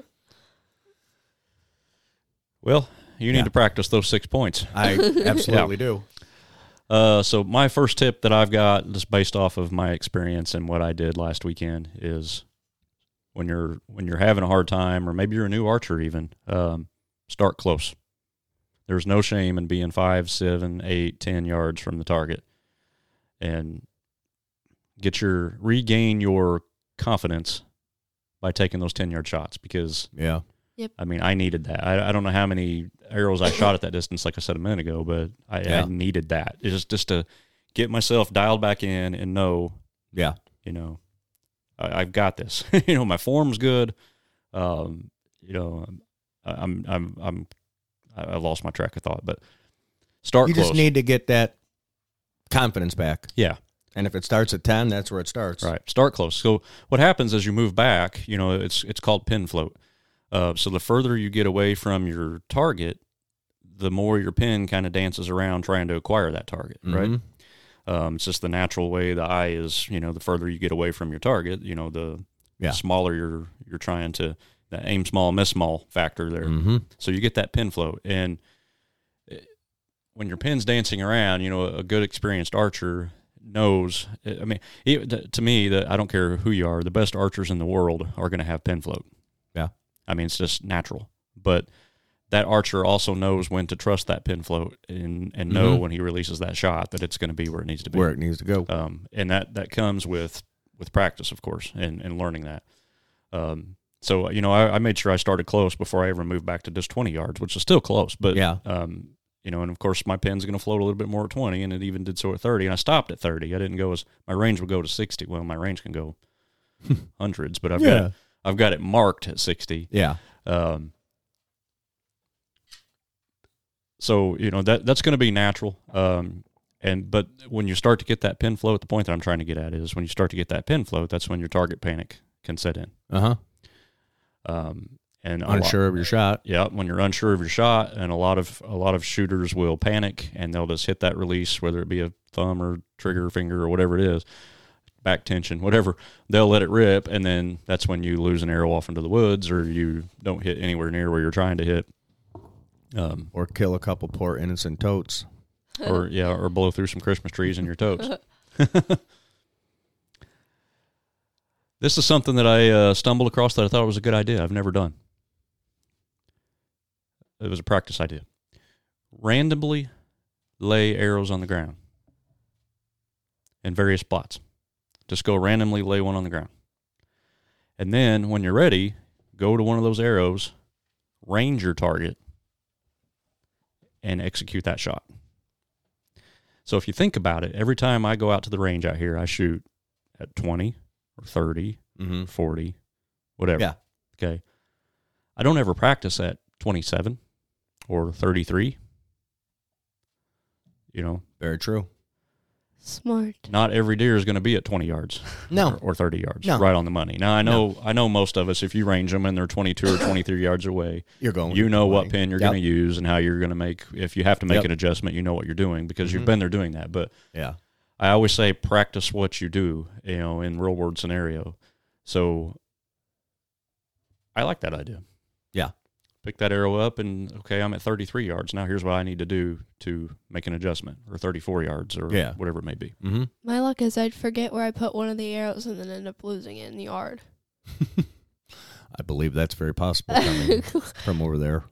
Well, you need Yeah. to practice those six points. I absolutely do. Uh, so my first tip that I've got, just based off of my experience and what I did last weekend, is when you're when you're having a hard time, or maybe you're a new archer even, um, start close. There's no shame in being five, seven, eight, ten yards from the target, and get your regain your confidence by taking those ten yard shots. Because Yeah. I mean, I needed that. I, I don't know how many arrows I shot at that distance, like I said a minute ago, but I, Yeah. I needed that. It's just, just to get myself dialed back in and know, Yeah. you know, I, I've got this. You know, my form's good. Um, you know, I'm, I'm, I'm, I lost my track of thought, but start You close. just need to get that confidence back. yeah. And if it starts at ten, that's where it starts. Right. Start close. So what happens as you move back, you know, it's it's called pin float. Uh, so the further you get away from your target, the more your pin kind of dances around trying to acquire that target, right? Mhm. Um, it's just the natural way the eye is, you know, the further you get away from your target, you know, the Yeah. smaller you're you're trying to, that aim small, miss small factor there. Mhm. So you get that pin float. And it- when your pin's dancing around, you know, a good experienced archer knows, I mean, it, to me, that I don't care who you are, the best archers in the world are going to have pin float. Yeah. I mean, it's just natural. But that archer also knows when to trust that pin float and, and know Mhm. when he releases that shot that it's going to be where it needs to be. Where it needs to go. Um, and that, that comes with, with practice, of course, and, and learning that. Um, so, you know, I, I made sure I started close before I ever moved back to just twenty yards, which is still close. But, Yeah. um, you know, and of course my pin's going to float a little bit more at twenty, and it even did so at thirty. And I stopped at thirty. I didn't go as, my range would go to sixty. Well, my range can go hundreds, but I've Yeah. got, I've got it marked at sixty. Yeah. Um, so, you know, that that's going to be natural. Um, and, but when you start to get that pin float, the point that I'm trying to get at is when you start to get that pin float, that's when your target panic can set in. Uh-huh. Um, and a lot- Unsure of your shot. yeah, when you're unsure of your shot, and a lot of a lot of shooters will panic and they'll just hit that release, whether it be a thumb or trigger finger or whatever it is, back tension, whatever, they'll let it rip, and then that's when you lose an arrow off into the woods, or you don't hit anywhere near where you're trying to hit. Um, or kill a couple poor innocent totes. or yeah, or blow through some Christmas trees in your totes. This is something that I uh, stumbled across that I thought was a good idea. I've never done. It was a practice idea. Randomly lay arrows on the ground in various spots. Just go randomly lay one on the ground. And then when you're ready, go to one of those arrows, range your target, and execute that shot. So if you think about it, every time I go out to the range out here, I shoot at twenty or thirty, Mm-hmm. forty, whatever. Yeah. Okay. I don't ever practice at twenty-seven or thirty-three. You know, Very true. Smart. not every deer is going to be at twenty yards No. or, or thirty yards, No. right on the money. Now, I know I know most of us, if you range them and they're twenty-two or twenty-three yards away, You're going. you know what going. pin you're Yep. going to use and how you're going to make, if you have to make Yep. an adjustment, you know what you're doing because you've Mhm. been there doing that. But Yeah. I always say practice what you do, you know, in real world scenario. So I like that idea. Yeah. Pick that arrow up and, okay, I'm at thirty-three yards. Now here's what I need to do to make an adjustment, or thirty-four yards, or Yeah. whatever it may be. Mm-hmm. My luck is I'd forget where I put one of the arrows and then end up losing it in the yard. I believe that's very possible coming from over there.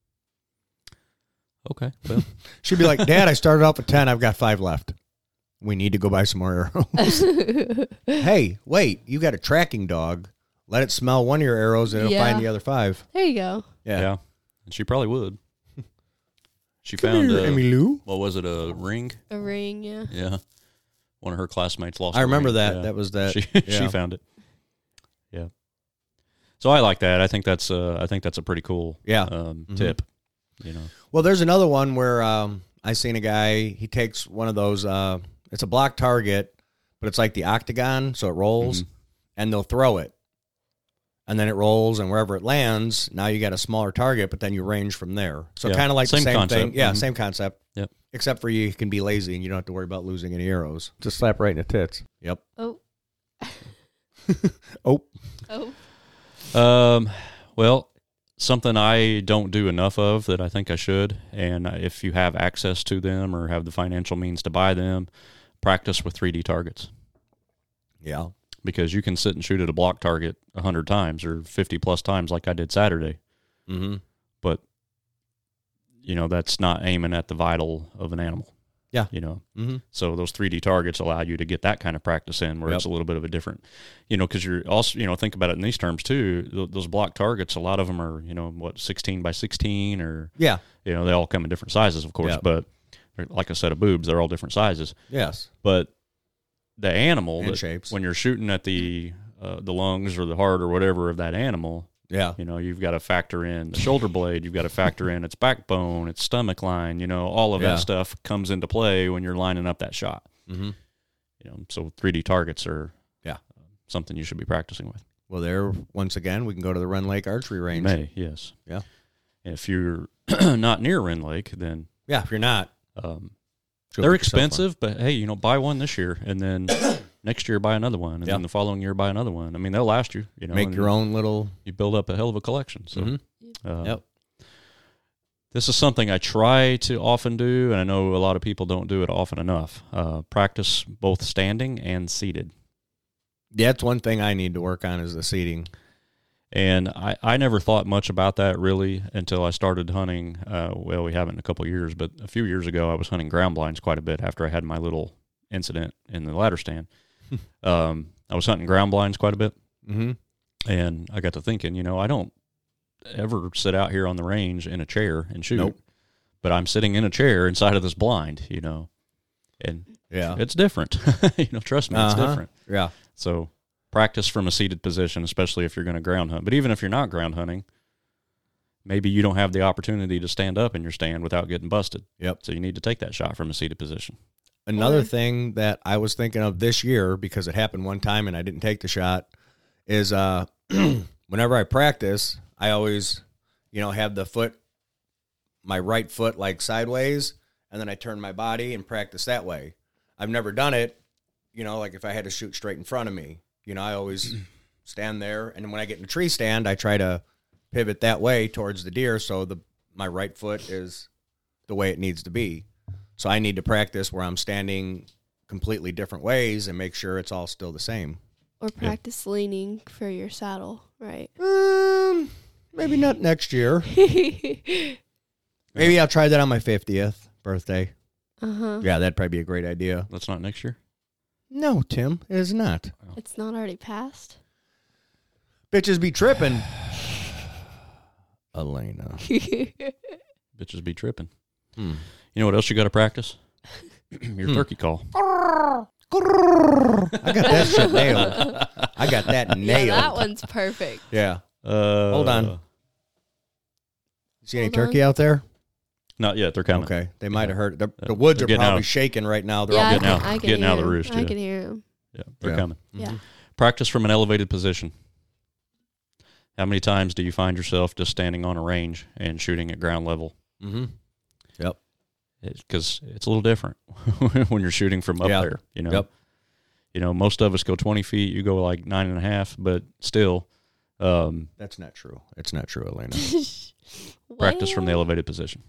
Okay. Well, She'd be like, Dad, I started off with ten. I've got five left. We need to go buy some more arrows. Hey, wait, you got a tracking dog. Let it smell one of your arrows and it'll Yeah. find the other five. There you go. Yeah. yeah. And she probably would. She Come found, here, a, Emmylou. what was it, a ring? A ring, yeah. Yeah. One of her classmates lost I a remember ring. that. Yeah. That was that. she yeah. she found it. Yeah. So I like that. I think that's uh I think that's a pretty cool Yeah. um, Mhm. tip. You know. Well, there's another one where um, I seen a guy. He takes one of those. Uh, it's a block target, but it's like the octagon, so it rolls, Mhm. and they'll throw it, and then it rolls, and wherever it lands, now you got a smaller target, but then you range from there. So Yeah. kind of like Same the same concept. thing. Yeah, Mhm. same concept. Yep. Except for you can be lazy and you don't have to worry about losing any arrows. Just slap right in the tits. Yep. Oh. Oh. Oh. Um, well, something I don't do enough of that I think I should, and if you have access to them or have the financial means to buy them, practice with three D targets. Yeah. Because you can sit and shoot at a block target a hundred times or fifty plus times like I did Saturday, Mm-hmm. but you know, that's not aiming at the vital of an animal. Yeah. You know, Mm-hmm. so those three D targets allow you to get that kind of practice in where Yep. it's a little bit of a different, you know, because you're also, you know, think about it in these terms too. Th- those block targets, a lot of them are, you know, what, sixteen by sixteen or, Yeah. you know, they all come in different sizes, of course, Yep. but they're like a set of boobs, they're all different sizes. Yes. But the animal, And that- shapes. when you're shooting at the, uh, the lungs or the heart or whatever of that animal, Yeah. you know, you've got to factor in the shoulder blade. You've got to factor in its backbone, its stomach line. You know, all of Yeah. that stuff comes into play when you're lining up that shot. Mm-hmm. You know, so three D targets are Yeah. something you should be practicing with. Well, there, once again, we can go to the Run Lake Archery You Range. may, yes. Yeah. If you're not near Wren Lake, then Yeah, if you're not. um, go they're pick yourself one. expensive. But hey, you know, buy one this year, and then next year buy another one, and Yeah. then the following year buy another one. I mean, they'll last you. You know, Make and your own little. You build up a hell of a collection. So. Mhm. Uh, Yep. This is something I try to often do, and I know a lot of people don't do it often enough. Uh, practice both standing and seated. Yeah, that's one thing I need to work on is the seating. And I, I never thought much about that really until I started hunting. Uh, well, we haven't in a couple of years, but a few years ago I was hunting ground blinds quite a bit after I had my little incident in the ladder stand. um, I was hunting ground blinds quite a bit, Mm-hmm. and I got to thinking, you know, I don't ever sit out here on the range in a chair and shoot. Nope. But I'm sitting in a chair inside of this blind, you know, and Yeah. it's different. you know, trust me, it's Uh-huh. different. Yeah. So practice from a seated position, especially if you're going to ground hunt. But even if you're not ground hunting, maybe you don't have the opportunity to stand up in your stand without getting busted. Yep. So you need to take that shot from a seated position. Another Or- thing that I was thinking of this year, because it happened one time and I didn't take the shot, is uh, whenever I practice, I always, you know, have the foot, my right foot like sideways, and then I turn my body and practice that way. I've never done it, you know, like if I had to shoot straight in front of me, you know, I always stand there. And when I get in a tree stand, I try to pivot that way towards the deer so the my right foot is the way it needs to be. So I need to practice where I'm standing completely different ways and make sure it's all still the same. Or practice yeah. leaning for your saddle, right? Um, maybe not next year. Maybe I'll try that on my fiftieth birthday. Uh-huh. Yeah, that'd probably be a great idea. That's not next year? No, Tim, it is not. Oh. It's not already passed? Bitches be tripping. Elena. Bitches be tripping. Hmm. You know what else you got to practice? Your hmm. turkey call. I got that shit nailed. I got that nailed. Yeah, that one's perfect. Yeah. Uh, Hold on. See any Hold turkey on. out there? Not yet. They're coming. Okay. They might have heard. The, the woods They're are getting probably out. shaking right now. They're Yeah, all I getting can, out- I can getting hear out of the him. roost, I yeah. can hear him. Yeah, they're Yeah. coming. Yeah. Practice from an elevated position. How many times do you find yourself just standing on a range and shooting at ground level? Mm-hmm. Yep. Because it's, it's a little different when you're shooting from up Yeah. there. You know. Yep. You know, most of us go twenty feet. You go like nine and a half, but still, um, That's not true. It's not true, Elena. practice from the Well, elevated position.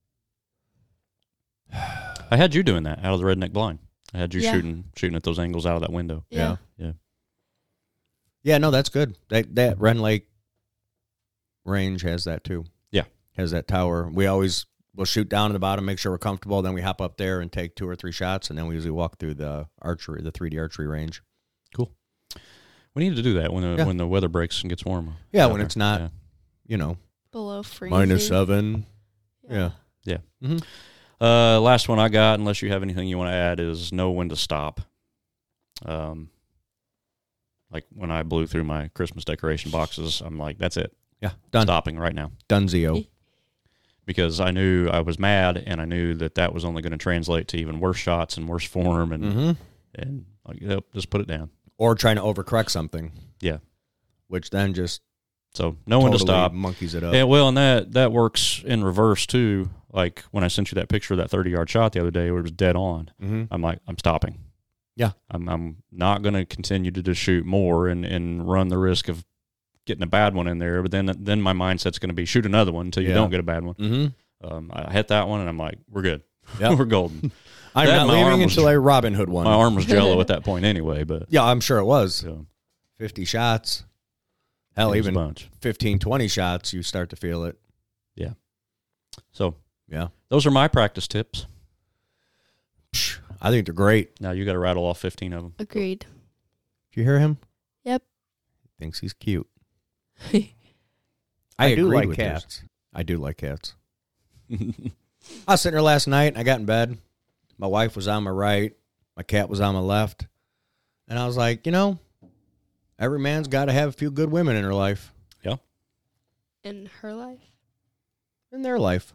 I had you doing that out of the redneck blind. I had you Yeah. shooting shooting at those angles out of that window. Yeah. Yeah. Yeah, no, that's good. That that Ren Lake range has that too. Yeah. Has that tower. We always will shoot down to the bottom, make sure we're comfortable, then we hop up there and take two or three shots, and then we usually walk through the archery, the three D archery range. Cool. We need to do that when the Yeah. when the weather breaks and gets warmer. Yeah, out when there. it's not, Yeah. you know, below freezing. minus seven. Yeah. Yeah. Mm-hmm. Uh, last one I got, unless you have anything you want to add, is know when to stop. Um, like when I blew through my Christmas decoration boxes, I'm like, that's it. Yeah, done. Stopping right now. Dunzio. Because I knew I was mad, and I knew that that was only going to translate to even worse shots and worse form, and Mm-hmm. and like, yep, just put it down. Or trying to overcorrect something. Yeah. Which then just So know when to totally stop. monkeys it up. Yeah, well, and that that works in reverse too. Like when I sent you that picture of that thirty yard shot the other day, where it was dead on. Mm-hmm. I'm like, I'm stopping. Yeah. I'm I'm not going to continue to just shoot more and, and run the risk of getting a bad one in there. But then then my mindset's going to be shoot another one until you Yeah. don't get a bad one. Mm-hmm. Um, I hit that one and I'm like, we're good. Yep. We're golden. I'm That, not my arm leaving was- until I Robin Hood one. My arm was jello at that point anyway, but Yeah, I'm sure it was. so, fifty shots. Hell, it was a even bunch. fifteen, twenty shots, you start to feel it. So Yeah. those are my practice tips. Psh, I think they're great. Now you got to rattle off fifteen of them. Agreed. Did you hear him? Yep. Thinks he's cute. I do agreed like with cats. yours. I do like cats. I was sitting there last night, and I got in bed. My wife was on my right. My cat was on my left. And I was like, you know, every man's got to have a few good women in her life. Yeah. In her life? In their life.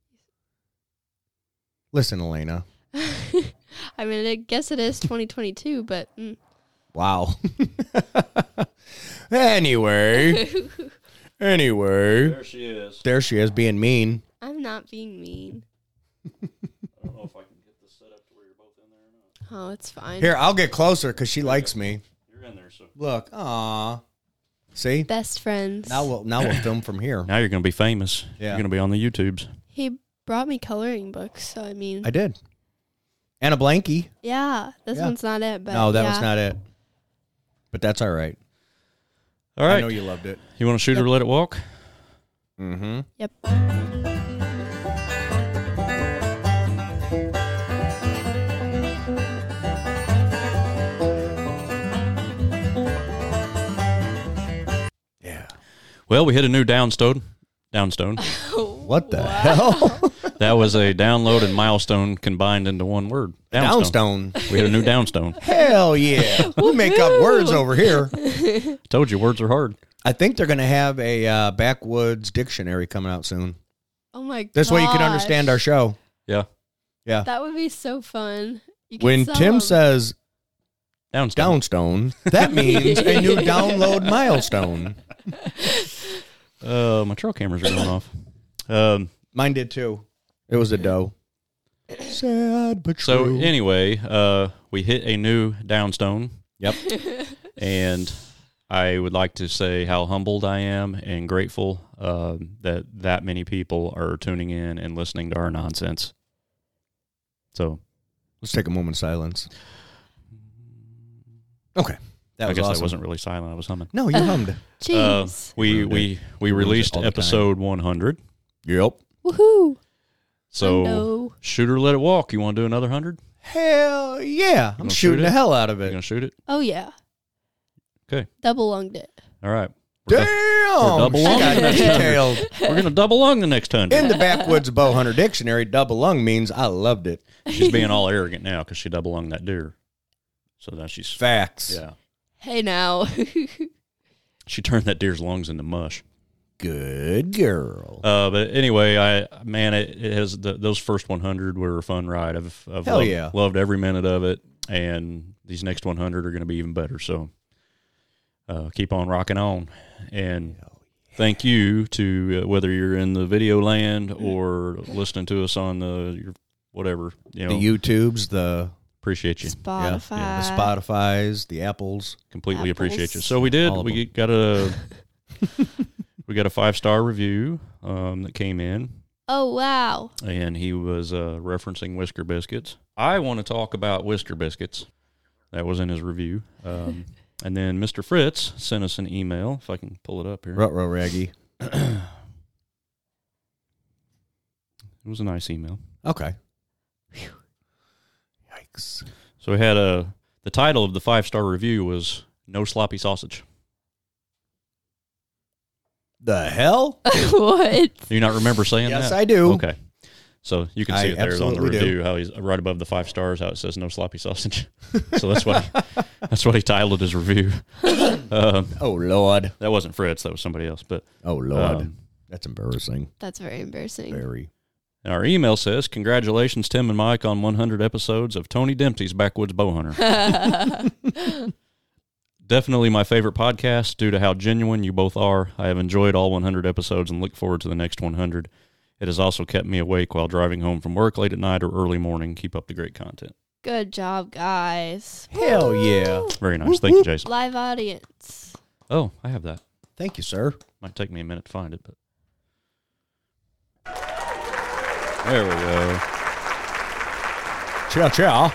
Listen, Elena. I mean, I guess it is twenty twenty-two, but mm. Wow. Anyway. Anyway. There she is. There she is, being mean. I'm not being mean. I don't know if I can get this set up to where you're both in there or not. Oh, it's fine. Here, I'll get closer because she likes me. You're in there, so Look. Aw. See? Best friends. Now we'll now we'll film from here. now you're going to be famous. Yeah. You're going to be on the YouTubes. He brought me coloring books, so I mean, I did. And a blankie. yeah, this Yeah. one's not it, but No, that yeah. was not it. But that's all right. All I right. know you loved it. You want to shoot Yep. or let it walk? Mm-hmm. Yep. Yeah. Well, we hit a new downstone. Downstone. What the hell? That was a download and milestone combined into one word. Downstone. We hit a new downstone. Hell yeah. We make up words over here. Told you words are hard. I think they're going to have a uh, backwoods dictionary coming out soon. Oh my god. This way you can understand our show. Yeah. Yeah. That would be so fun. You could When sell Tim them. says Downstone. downstone, that means a new download milestone. Uh, my trail cameras are going off. Um, Mine did too. It was a doe. Sad but so true. anyway, uh, we hit a new downstone. Yep. And I would like to say how humbled I am and grateful uh, that that many people are tuning in and listening to our nonsense. So let's take a moment of silence. Okay. That I was guess awesome. I wasn't really silent. I was humming. No, you hummed. Jeez. Uh, we, we, we released all the episode one hundred. Yep. Woohoo. So I know. shoot or let it walk. You want to do another one hundred? Hell yeah. I'm gonna shoot shooting it? the hell out of You it. going to shoot it? Oh, yeah. Okay. Double lunged it. All right. We're, Damn. We're double She lung got the next detailed. we're going to double lung the next hundred. In the Backwoods Bow Hunter Dictionary, double lung means I loved it. She's being all arrogant now because she double lunged that deer. So now she's... Facts. Yeah. Hey, now. She turned that deer's lungs into mush. Good girl. Uh, but anyway, I man, it, it has the, those first one hundred were a fun ride. I've, I've Hell loved, yeah. loved every minute of it, and these next one hundred are going to be even better. So uh, keep on rocking on, and thank you to uh, whether you're in the video land or listening to us on the your whatever you know. The YouTubes, the appreciate you. Spotify. yeah, the Spotify's, the Apples. Completely Apples. appreciate you. So we did. All of We got a we got a five star review um, that came in. Oh, wow. And he was uh, referencing Whisker Biscuits. I want to talk about Whisker Biscuits. That was in his review. Um, and then Mister Fritz sent us an email, if I can pull it up here. Ruh-roh Raggy. It was a nice email. Okay. Yikes. So we had a, the title of the five-star review was No Sloppy Sausage. The hell? What? Do you not remember saying Yes, that? I do. Okay. So you can see I it there on the absolutely do. review, how he's right above the five stars, how it says no sloppy sausage. So that's why that's what he titled his review. Um, Oh, Lord. that wasn't Fritz, that was somebody else. But Oh, Lord. um, That's embarrassing. That's very embarrassing. Very. our email says, congratulations, Tim and Mike, on one hundred episodes of Tony Dempsey's Backwoods Bowhunter. Definitely my favorite podcast due to how genuine you both are. I have enjoyed all one hundred episodes and look forward to the next one hundred. It has also kept me awake while driving home from work late at night or early morning. Keep up the great content. Good job, guys. Hell yeah. Very nice. Thank you, Jason. Live audience. Oh, I have that. Thank you, sir. Might take me a minute to find it, but there we go. Ciao, ciao.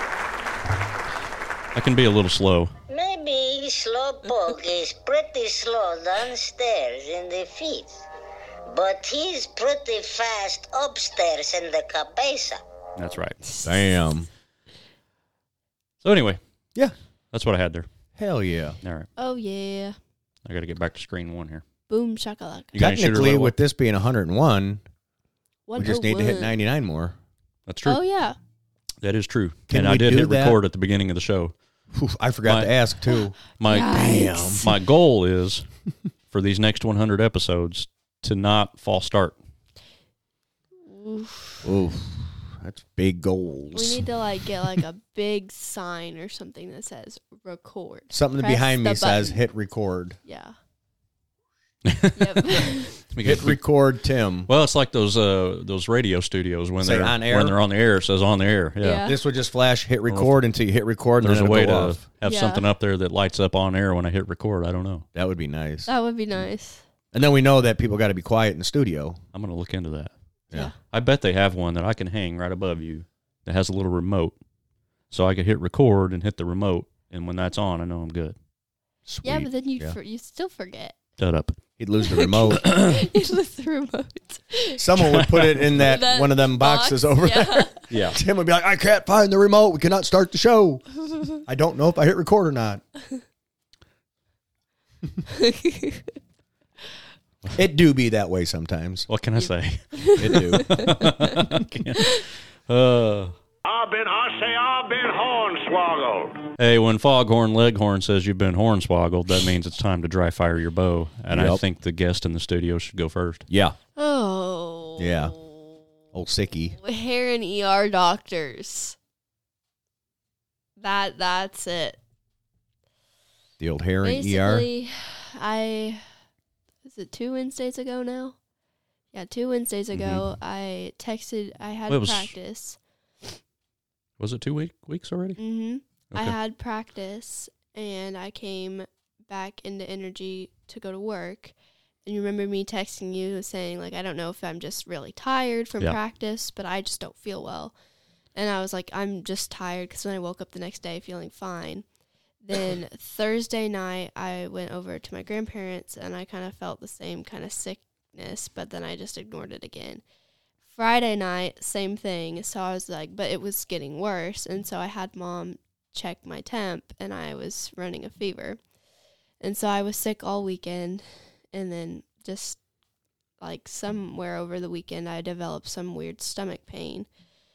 I can be a little slow. Maybe Slowpoke is pretty slow downstairs in the feet, but he's pretty fast upstairs in the cabeza. That's right. Damn. So anyway, Yeah. that's what I had there. Hell yeah. All right. Oh, yeah. I got to get back to screen one here. Boom shakalaka. You got any shooter Technically, level? with this being one hundred one, One we just oh need to hit one. ninety-nine more. That's true. Oh, yeah. That is true. Can and I we did do hit that? record at the beginning of the show. Oof, I forgot My- to ask, too. My Yikes. my goal is for these next one hundred episodes to not false start. Oof. Oof. That's big We goals. need to like get like a big sign or something that says record. Something Press behind me the says button. hit record. Yeah. Yep. We Hit get- record, Tim. Well, it's like those uh those radio studios when Say they're on air? when they're on the air. It says on the air. Yeah. Yeah. This would just flash hit record until you hit record and There's then a it'll way go to off. have Yeah. something up there that lights up on air when I hit record. I don't know. That would be nice. That would be nice. And then we know that people got to be quiet in the studio. I'm gonna look into that. Yeah. I bet they have one that I can hang right above you that has a little remote, so I could hit record and hit the remote, and when that's on, I know I'm good. Sweet. Yeah, but then you Yeah. for, you still forget. Shut up. He'd lose the remote. You lose the remote. Someone would put it in that, That one of them boxes box, over yeah. there. Yeah. Tim would be like, I can't find the remote. We cannot start the show. I don't know if I hit record or not. It do be that way sometimes. What can I say? It do. Can't- uh, I've been, I say I've been hornswoggled. hey, when Foghorn Leghorn says you've been hornswoggled, that means it's time to dry fire your bow, and I Yep. think the guest in the studio should go first. Yeah. Oh. Yeah. Old Sicky. Hair and E R doctors. That that's it. The old hair and E R. Basically, I is it two Wednesdays ago now? Yeah, two Wednesdays ago, I texted. I had Well, it was- practice. Was it two week, weeks already? Mm-hmm. I Okay. had practice, and I came back into energy to go to work. And you remember me texting you saying, like, I don't know if I'm just really tired from Yeah. practice, but I just don't feel well. And I was like, I'm just tired, because then I woke up the next day feeling fine. Then Thursday night, I went over to my grandparents, and I kind of felt the same kind of sickness, but then I just ignored it again. Friday night, same thing. So I was like, but it was getting worse. And so I had Mom check my temp, and I was running a fever. And so I was sick all weekend. And then just like somewhere over the weekend, I developed some weird stomach pain.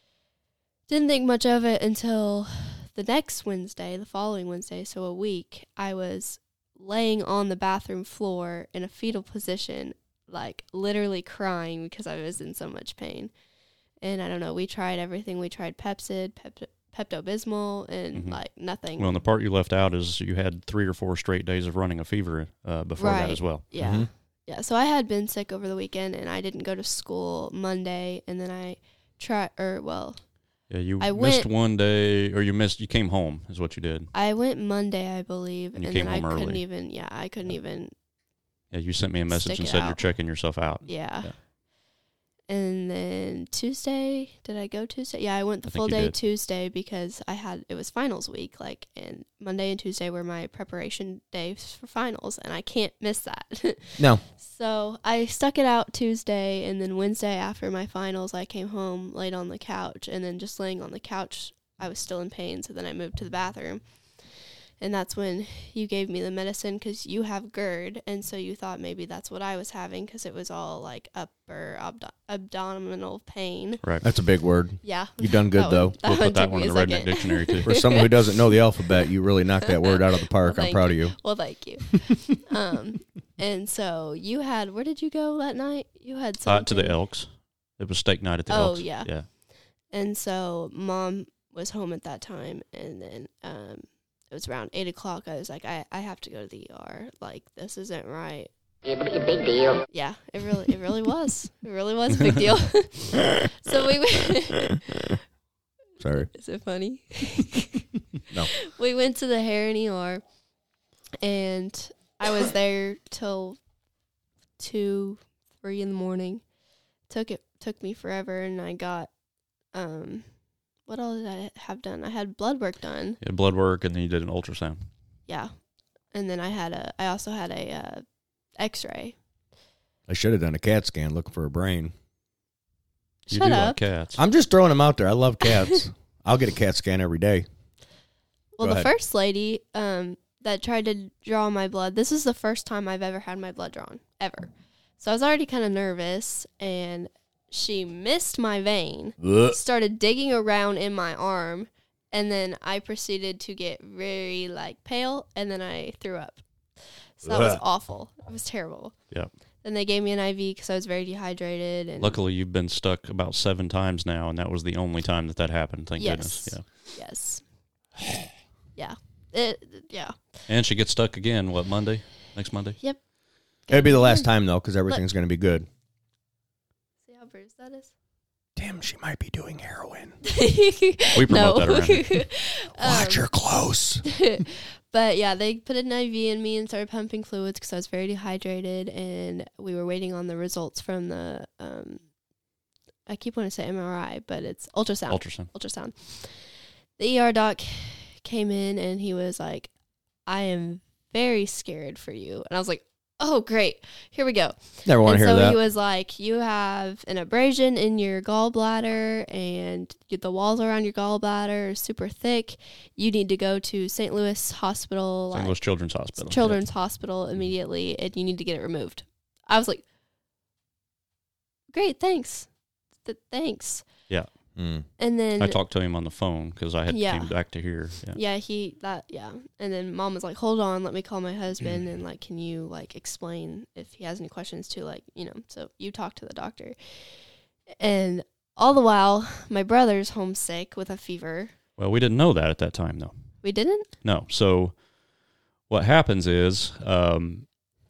Didn't think much of it until the next Wednesday, the following Wednesday, so a week, I was laying on the bathroom floor in a fetal position, like literally crying because I was in so much pain. And I don't know, we tried everything. We tried Pepcid, Pep- Pepto-Bismol, and Mhm. like nothing. Well, and the part you left out is you had three or four straight days of running a fever uh, before that Right. as well. Yeah. Mm-hmm. Yeah. So I had been sick over the weekend, and I didn't go to school Monday, and then I tried, or well, Yeah, you I missed went- one day, or you missed. You came home, is what you did. I went Monday, I believe, And and, you then came I home couldn't early. even. Yeah, I couldn't even. Yeah, you sent me a message Stick and it said you're out. checking yourself out. Yeah. Yeah. And then Tuesday, did I go Tuesday? Yeah, I went the I think full you day did. Tuesday because I had it was finals week, like, and Monday and Tuesday were my preparation days for finals, and I can't miss that. No. So I stuck it out Tuesday, and then Wednesday after my finals, I came home, laid on the couch, and then just laying on the couch, I was still in pain. So then I moved to the bathroom, and that's when you gave me the medicine because you have GERD, and so you thought maybe that's what I was having because it was all like upper abdo- abdominal pain. Right. That's a big word. Yeah, You've done good, That though. one- We'll one put that took one me in a the Redneck second. Dictionary, too. For someone who doesn't know the alphabet, you really knocked that word out of the park. Well, I'm thank proud of you. Well, thank you. um, and so you had, where did you go that night? You had Uh, something. to the Elks. It was steak night at the Oh, Elks. yeah. Yeah. And so Mom was home at that time, and then um, it was around eight o'clock. I was like, I, I have to go to the E R. Like, this isn't right. Yeah, but a big deal. Yeah, it really, it really was. It really was a big deal. So we went. Sorry. Is it funny? No. We went to the Heron E R, and I was there till two, three in the morning. Took it took me forever, and I got um, what else did I have done? I had blood work done. You had blood work, and then you did an ultrasound. Yeah, and then I had a. I also had a uh, X-ray. I should have done a CAT scan looking for a brain. You Shut do up. like cats. I'm just throwing them out there. I love cats. I'll get a CAT scan every day. Well, Go the ahead. first lady um, that tried to draw my blood, this is the first time I've ever had my blood drawn, ever. So I was already kind of nervous, and she missed my vein, Ugh. started digging around in my arm, and then I proceeded to get very, like, pale, and then I threw up. So that was Ugh. awful. It was terrible. Yeah. Then they gave me an I V because I was very dehydrated. And Luckily, you've been stuck about seven times now, and that was the only time that that happened. Thank Yes. goodness. Yeah. Yes. Yeah. It, yeah. And she gets stuck again, what, Monday? Next Monday? Yep. It'll be the last time, though, because everything's going to be good. See how bruised that is? Damn, she might be doing heroin. We promote that around here. Watch Um, her close. But yeah, they put an I V in me and started pumping fluids because I was very dehydrated, and we were waiting on the results from the, um, I keep wanting to say M R I, but it's ultrasound. Ultrasound. Ultrasound. The E R doc came in, and he was like, I am very scared for you. And I was like, oh, great. Here we go. Never want And to hear so that. he was like, you have an abrasion in your gallbladder, and you- the walls around your gallbladder are super thick. You need to go to Saint Louis Hospital, Saint like, Louis Children's Hospital. Children's Hospital immediately, and you need to get it removed. I was like, great, thanks. Th- thanks. Yeah. Mm. And then I talked to him on the phone because I had Yeah. came back to here. Yeah. yeah, he that yeah. And then Mom was like, hold on, let me call my husband, and like, can you like explain if he has any questions too, like, you know. So you talk to the doctor, and all the while my brother's homesick with a fever. Well, we didn't know that at that time, though. We didn't. No. So what happens is um,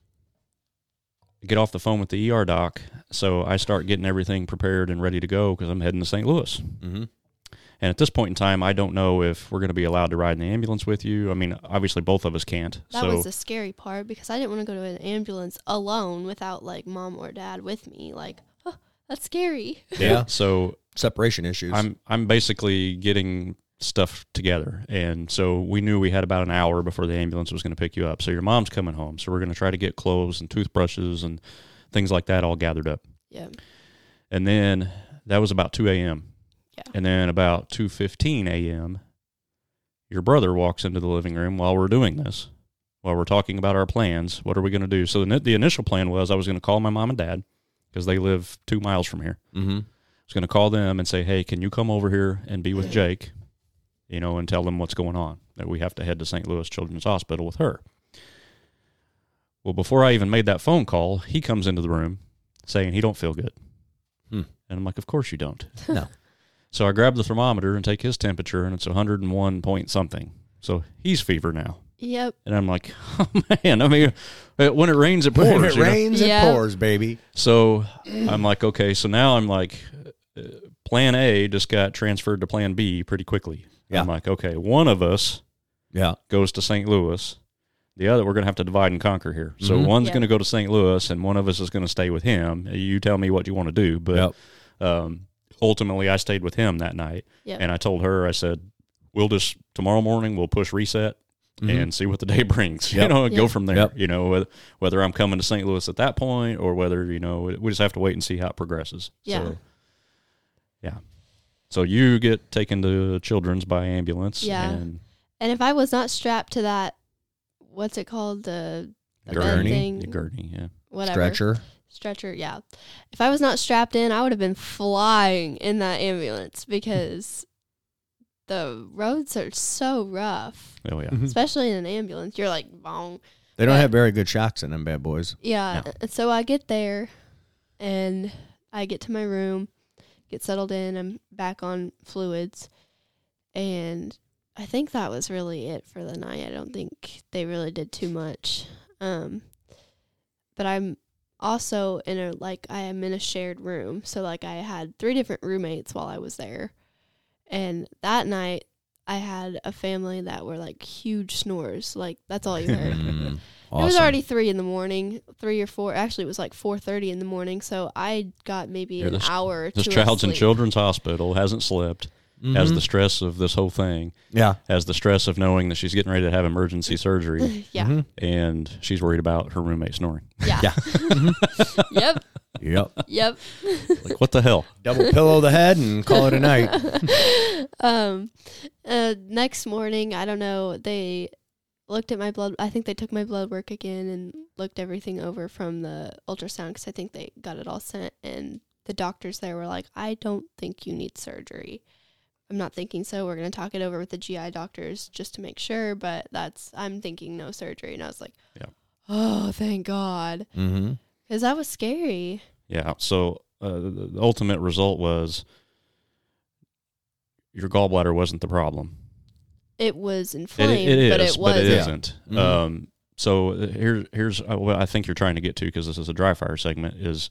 get off the phone with the E R doc. So I start getting everything prepared and ready to go because I'm heading to Saint Louis. Mm-hmm. And at this point in time, I don't know if we're going to be allowed to ride in the ambulance with you. I mean, obviously both of us can't. That so. was the scary part because I didn't want to go to an ambulance alone without like mom or dad with me. Like, oh, that's scary. Yeah. So separation issues. I'm I'm basically getting stuff together, and so we knew we had about an hour before the ambulance was going to pick you up. So your mom's coming home, so we're going to try to get clothes and toothbrushes and things like that all gathered up. Yeah. And then that was about two a.m. Yeah. And then about two fifteen a.m., your brother walks into the living room while we're doing this, while we're talking about our plans. What are we going to do? So the, the initial plan was I was going to call my mom and dad because they live two miles from here. Mm-hmm. I was going to call them and say, hey, can you come over here and be with Jake, you know, and tell them what's going on, that we have to head to Saint Louis Children's Hospital with her. Well, before I even made that phone call, he comes into the room saying he don't feel good. Hmm. And I'm like, of course you don't. No. So I grab the thermometer and take his temperature, and it's one hundred one point something. So he's fever now. Yep. And I'm like, oh, man, I mean, when it rains, it pours. When it you know? rains, Yeah. it pours, baby. So I'm like, okay, so now I'm like, uh, plan A just got transferred to plan B pretty quickly. Yeah. I'm like, okay, one of us Yeah. goes to Saint Louis. The other, we're going to have to divide and conquer here. So Mhm. one's Yeah. going to go to Saint Louis, and one of us is going to stay with him. You tell me what you want to do. But Yep. um, ultimately, I stayed with him that night. Yep. And I told her, I said, we'll just, tomorrow morning, we'll push reset Mhm. and see what the day brings, you Yep. know, and go Yep. from there. Yep. You know, whether, whether I'm coming to Saint Louis at that point or whether, you know, we just have to wait and see how it progresses. Yeah. So, yeah. So you get taken to Children's by ambulance. Yeah. And And if I was not strapped to that, what's it called? The, the bed Gurney? thing, the gurney, yeah. whatever. Stretcher. Stretcher, yeah. If I was not strapped in, I would have been flying in that ambulance because the roads are so rough, Oh, yeah. Mhm. especially in an ambulance. You're like, bong. They don't But- have very good shocks in them bad boys. Yeah. And so I get there and I get to my room, get settled in. I'm back on fluids. And I think that was really it for the night. I don't think they really did too much. Um, but I'm also in a, like, I am in a shared room. So, like, I had three different roommates while I was there. And that night, I had a family that were, like, huge snores. Like, that's all you heard. Mm, It was awesome. already three in the morning, three or four. Actually, it was like four thirty in the morning. So I got maybe Yeah, an this- hour or two. This of child's in sleep. Children's Hospital, hasn't slept, has Mhm. the stress of this whole thing, Yeah. has the stress of knowing that she's getting ready to have emergency surgery, Yeah, Mhm. and she's worried about her roommate snoring. yeah, Yeah. yep, Yep. yep. Like, what the hell? Double pillow the head and call it a night. um, uh, next morning, I don't know. They looked at my blood. I think they took my blood work again and looked everything over from the ultrasound because I think they got it all sent. And the doctors there were like, "I don't think you need surgery." I'm not thinking so. We're gonna talk it over with the G I doctors just to make sure. But that's I'm thinking no surgery. And I was like, Yeah. "Oh, thank God," Mm-hmm. because that was scary. Yeah. So uh, the, the ultimate result was your gallbladder wasn't the problem. It was It, inflamed, it is, but it was but it Yeah. isn't. Mhm. Um, so uh, here's here's uh, what I think you're trying to get to, because this is a dry fire segment. Is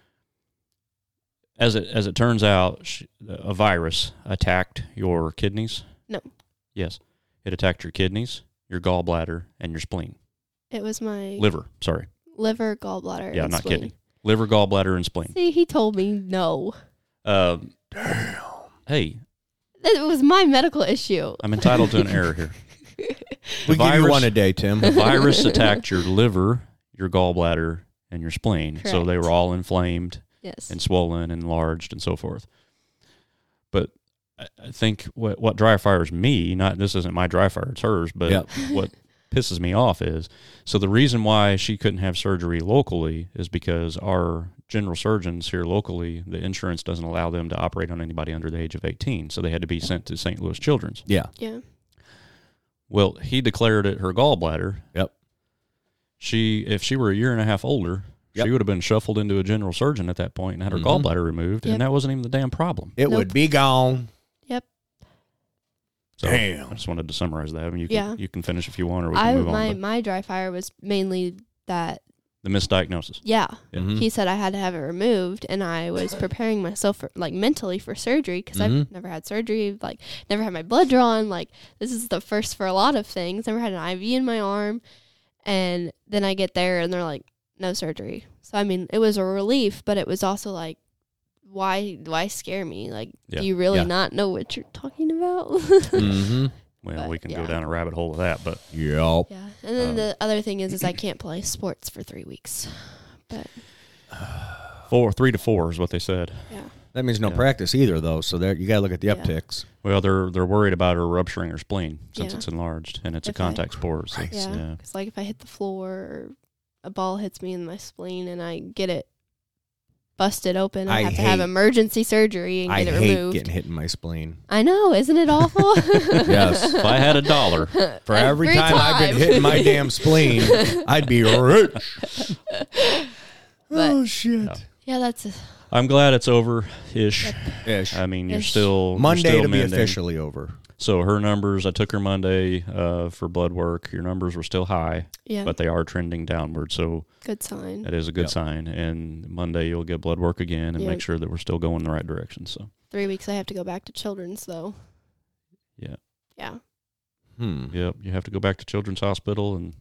as it as it turns out, sh- a virus attacked your kidneys. No. Yes, it attacked your kidneys, your gallbladder, and your spleen, It was my liver. Sorry, liver, gallbladder. yeah, and not spleen. kidney, liver, gallbladder, and spleen. See, he told me no. Um, Hey, It was my medical issue. I'm entitled to an error here. We The give you virus- one a day, Tim. The virus attacked your liver, your gallbladder, and your spleen. So they Correct. were all inflamed Yes. and swollen, enlarged, and so forth. But I I think what what dry fires me, not this isn't my dry fire, it's hers, but Yep. what pisses me off is, so the reason why she couldn't have surgery locally is because our general surgeons here locally, the insurance doesn't allow them to operate on anybody under the age of eighteen, so they had to be sent to Saint Louis Children's. Yeah. Yeah. Well, he declared it her gallbladder. Yep. She, if she were a year and a half older, Yep. she would have been shuffled into a general surgeon at that point and had her Mhm. gallbladder removed, Yep. and that wasn't even the damn problem. It Nope. would be gone. Yep. So Damn. I just wanted to summarize that. I mean, you can, Yeah. you can finish if you want, or we can I move my on. my dry fire was mainly that The misdiagnosis. Yeah. Mm-hmm. He said I had to have it removed, and I was preparing myself for, like, mentally for surgery because Mm-hmm. I've never had surgery, like, never had my blood drawn. Like, this is the first for a lot of things. Never had an I V in my arm. And then I get there, and they're like, no surgery. So, I mean, it was a relief, but it was also like, why, why scare me? Like, Yeah. do you really Yeah. not know what you're talking about? Mm-hmm. Well, But, we can yeah. go down a rabbit hole of that, but Yep. Yeah. And then Um, the other thing is, is I can't play sports for three weeks. But, four, three to four is what they said. yeah. That means no Yeah. practice either, though. So there, you got to look at the Yeah. upticks. Well, they're they're worried about her rupturing her spleen since Yeah. it's enlarged and it's If a I- contact sport. So Right. it's, Yeah. yeah. Because, like, if I hit the floor or a ball hits me in my spleen and I get it busted open, I, I have to have hate- emergency surgery and I get it hate removed. getting hit in my spleen. I know. Isn't it awful? Yes. If I had a dollar, For every, time, I've been hitting my damn spleen, I'd be rich. But- oh, shit. Yeah. Yeah, that's... A, I'm glad it's over ish. Ish. I mean, you're Ish. still you're Monday still to be mending. officially over. So her numbers, I took her Monday uh, for blood work. Your numbers were still high, yeah, but they are trending downward. So good sign. that is a good Yep. sign. And Monday you'll get blood work again and Yeah. make sure that we're still going in the right direction. So Three weeks I have to go back to Children's, though. Yeah. Yeah. Hmm. yep, you have to go back to Children's Hospital, and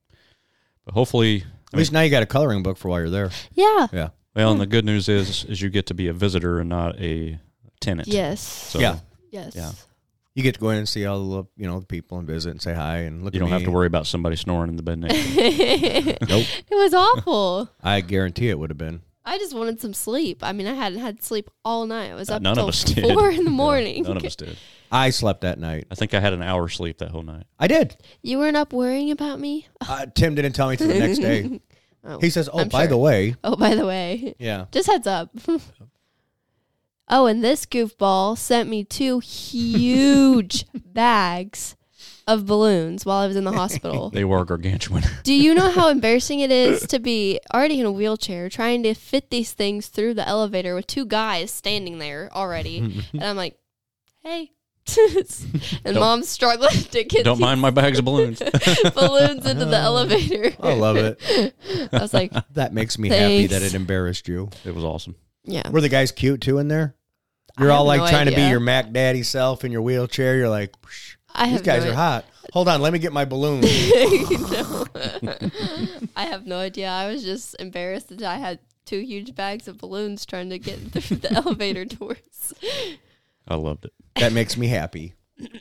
but hopefully, At least now you got a coloring book for while you're there. Yeah. Yeah. well, and the good news is is you get to be a visitor and not a tenant. Yes. So Yeah. Yes. Yeah. You get to go in and see all the little, you know, the people and visit and say hi and look you at don't me. have to worry about somebody snoring in the bed next to you. Nope. It was awful. I guarantee it would have been. I just wanted some sleep. I mean, I hadn't had sleep all night. I was Uh, up none till of us did. four in the Yeah, morning. none of us did. I slept that night. I think I had an hour sleep that whole night. I did. You weren't up worrying about me? Uh, Tim didn't tell me till the next day. Oh, He says, "Oh, I'm by sure. the way, Oh, by the way. yeah, Just heads up. Oh, and this goofball sent me two huge bags of balloons while I was in the hospital. They were gargantuan. Do you know how embarrassing it is to be already in a wheelchair trying to fit these things through the elevator with two guys standing there already? And I'm like, hey. and Don't- mom's struggling to get Don't these mind my bags of balloons. balloons into the elevator. I love it. I was like, That makes me happy that Thanks. it embarrassed you." It was awesome. yeah. Were the guys cute too in there? You're I all have like no trying to be idea. your Mac Daddy self in your wheelchair. You're like, "Psh, I these have guys no are hot. Hold on, let me get my balloon. No. I have no idea. I was just embarrassed that I had two huge bags of balloons trying to get through the elevator doors. I loved it. That makes me happy.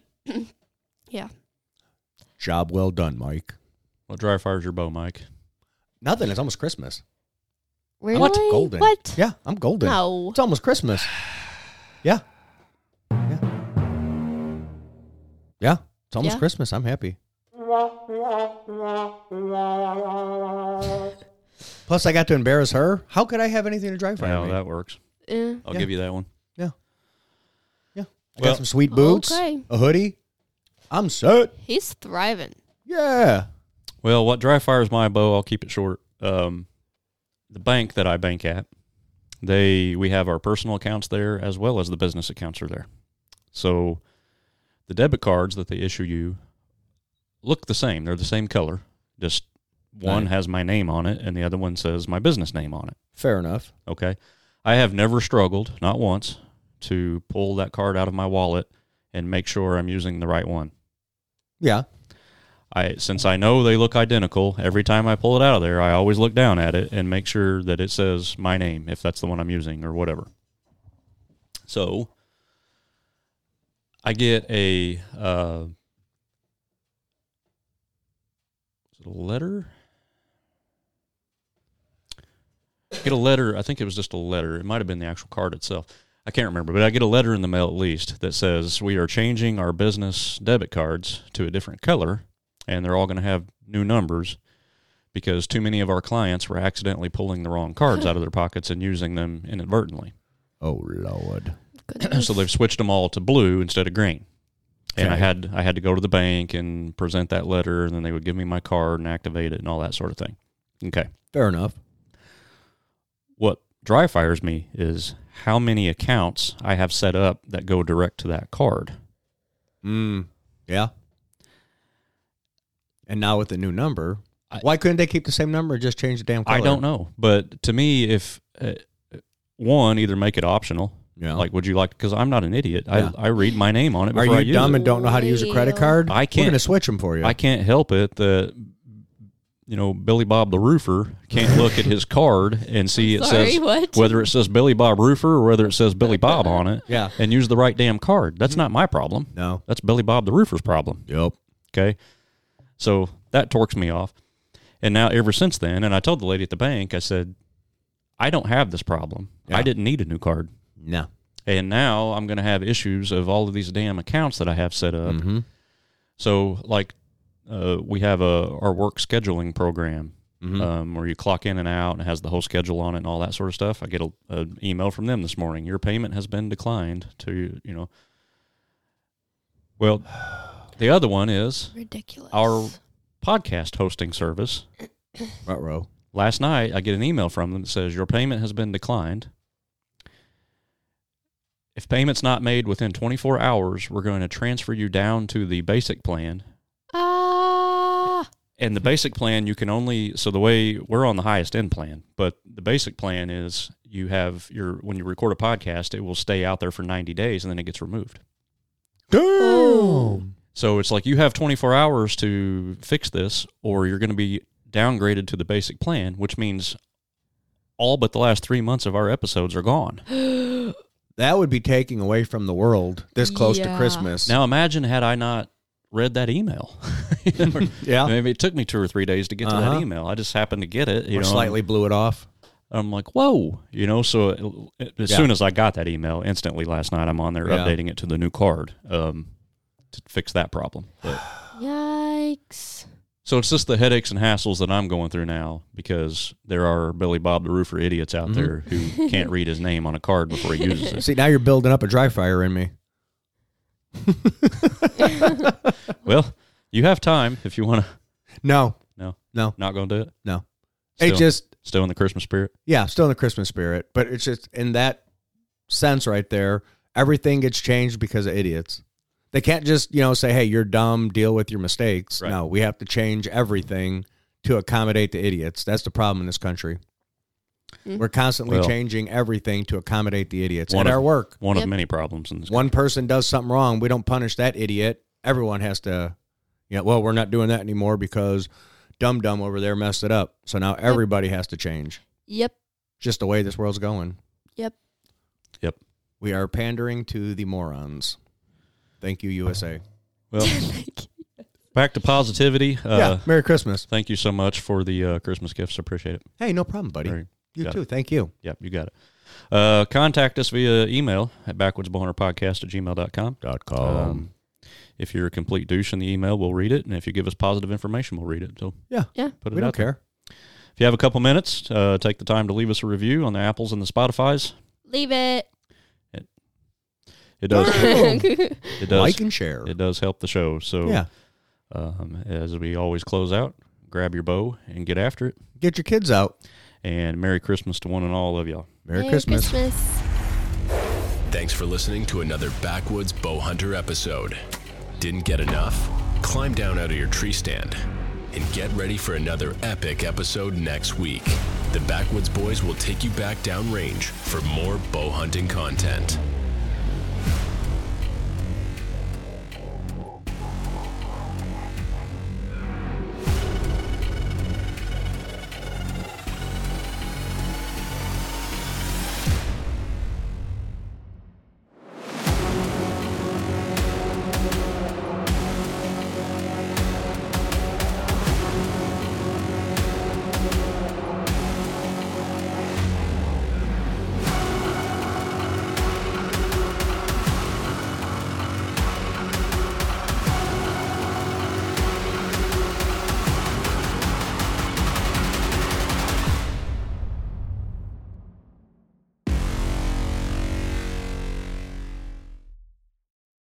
Yeah. Job well done, Mike. What dry fire's your bow, Mike? Nothing. It's almost Christmas. Really? What? Golden. What? Yeah, I'm golden. No. It's almost Christmas. Yeah. Yeah. Yeah. It's almost Yeah. Christmas. I'm happy. Plus, I got to embarrass her. How could I have anything to dry fire Well, me? that works. Eh. I'll Yeah. give you that one. Yeah. Yeah. I Well- got some sweet boots, Okay. a hoodie. I'm set. He's thriving. Yeah. Well, what dry fires my bow? I'll keep it short. Um, the bank that I bank at, they we have our personal accounts there as well as the business accounts are there. So the debit cards that they issue you look the same. They're the same color. Just one Right. has my name on it and the other one says my business name on it. Fair enough. Okay. I have never struggled, not once, to pull that card out of my wallet and make sure I'm using the right one. Yeah. I since I know they look identical, every time I pull it out of there, I always look down at it and make sure that it says my name, if that's the one I'm using or whatever. So I get a uh, is it a letter. Get a letter. I think it was just a letter. It might have been the actual card itself. I can't remember, but I get a letter in the mail at least that says we are changing our business debit cards to a different color, and they're all going to have new numbers because too many of our clients were accidentally pulling the wrong cards out of their pockets and using them inadvertently. Oh, Lord. So they've switched them all to blue instead of green. And I Okay. had I had to go to the bank and present that letter, and then they would give me my card and activate it and all that sort of thing. Okay. Fair enough. What dry fires me is how many accounts I have set up that go direct to that card. Mm. Yeah. And now with the new number, Why couldn't they keep the same number or just change the damn color? I don't know. But to me, if uh, one, either make it optional. Yeah. Like, would you like? Because I'm not an idiot. Yeah. I I read my name on it. Are Before you I use dumb it. and don't know how to use a credit card? I can't. We're gonna switch them for you. I can't help it that, you know, Billy Bob the roofer can't look at his card and see it Sorry, says what? whether it says Billy Bob Roofer or whether it says Billy Bob on it. Yeah. And use the right damn card. That's not my problem. No. That's Billy Bob the roofer's problem. Yep. Okay. So that torques me off. And now ever since then, and I told the lady at the bank, I said, I don't have this problem. Yeah. I didn't need a new card. No. And now I'm going to have issues of all of these damn accounts that I have set up. Mm-hmm. So, like, uh, we have a our work scheduling program Mm-hmm. um, where you clock in and out and it has the whole schedule on it and all that sort of stuff. I get a, a email from them this morning. Your payment has been declined to, you know. Well, the other one is Ridiculous. our podcast hosting service. Ruh-roh. Last night, I get an email from them that says, your payment has been declined. If payment's not made within twenty-four hours, we're going to transfer you down to the basic plan. Ah. And the basic plan, you can only, so the way, we're on the highest end plan, but the basic plan is you have your, when you record a podcast, it will stay out there for ninety days and then it gets removed. Damn. So it's like you have twenty-four hours to fix this, or you're going to be downgraded to the basic plan, which means all but the last three months of our episodes are gone. That would be taking away from the world this close to Yeah. Christmas. Now imagine had I not read that email. Yeah. Maybe it took me two or three days to get to Uh-huh. that email. I just happened to get it. You Or know, slightly blew it off. I'm like, whoa, you know, so it, as Yeah. soon as I got that email, instantly last night, I'm on there Yeah. updating it to the new card um, to fix that problem. But, Yikes. so it's just the headaches and hassles that I'm going through now because there are Billy Bob the Roofer idiots out Mm-hmm. there who can't read his name on a card before he uses it. See, now you're building up a dry fire in me. Well, you have time if you want to. No. No, No. not going to do it. No. Still, It just, still in the Christmas spirit. yeah, still in the Christmas spirit. But it's just, in that sense right there, everything gets changed because of idiots. They can't just, you know, say, hey, you're dumb, deal with your mistakes. Right. No, we have to change everything to accommodate the idiots. That's the problem in this country. Mm. We're constantly Well, changing everything to accommodate the idiots one at of- our work. One Yep. of many problems in this. One person does something wrong, we don't punish that idiot. Everyone has to, you know, well, we're not doing that anymore because Dum Dum over there messed it up. So now everybody has to change. Yep. Just the way this world's going. Yep. Yep. We are pandering to the morons. Thank you, U S A. Well, back to positivity. Uh, yeah, Merry Christmas. Thank you so much for the uh, Christmas gifts. I appreciate it. Hey, no problem, buddy. Very- You got too. it. Thank you. Yep, you got it. Uh, contact us via email at backwoodsbowhunterpodcast at gmail dot com. Dot Um, if you're a complete douche in the email, we'll read it. And if you give us positive information, we'll read it. So Yeah. Yeah. put it We don't out there. care. If you have a couple minutes, uh, take the time to leave us a review on the Apples and the Spotifys. Leave it. It does. it does. Like and share. It does help the show. So Yeah. um, as we always close out, grab your bow and get after it. Get your kids out. And Merry Christmas to one and all of y'all. Merry, Christmas. Thanks for listening to another Backwoods Bowhunter episode. Didn't get enough? Climb down out of your tree stand and get ready for another epic episode next week. The Backwoods Boys will take you back downrange for more bow hunting content.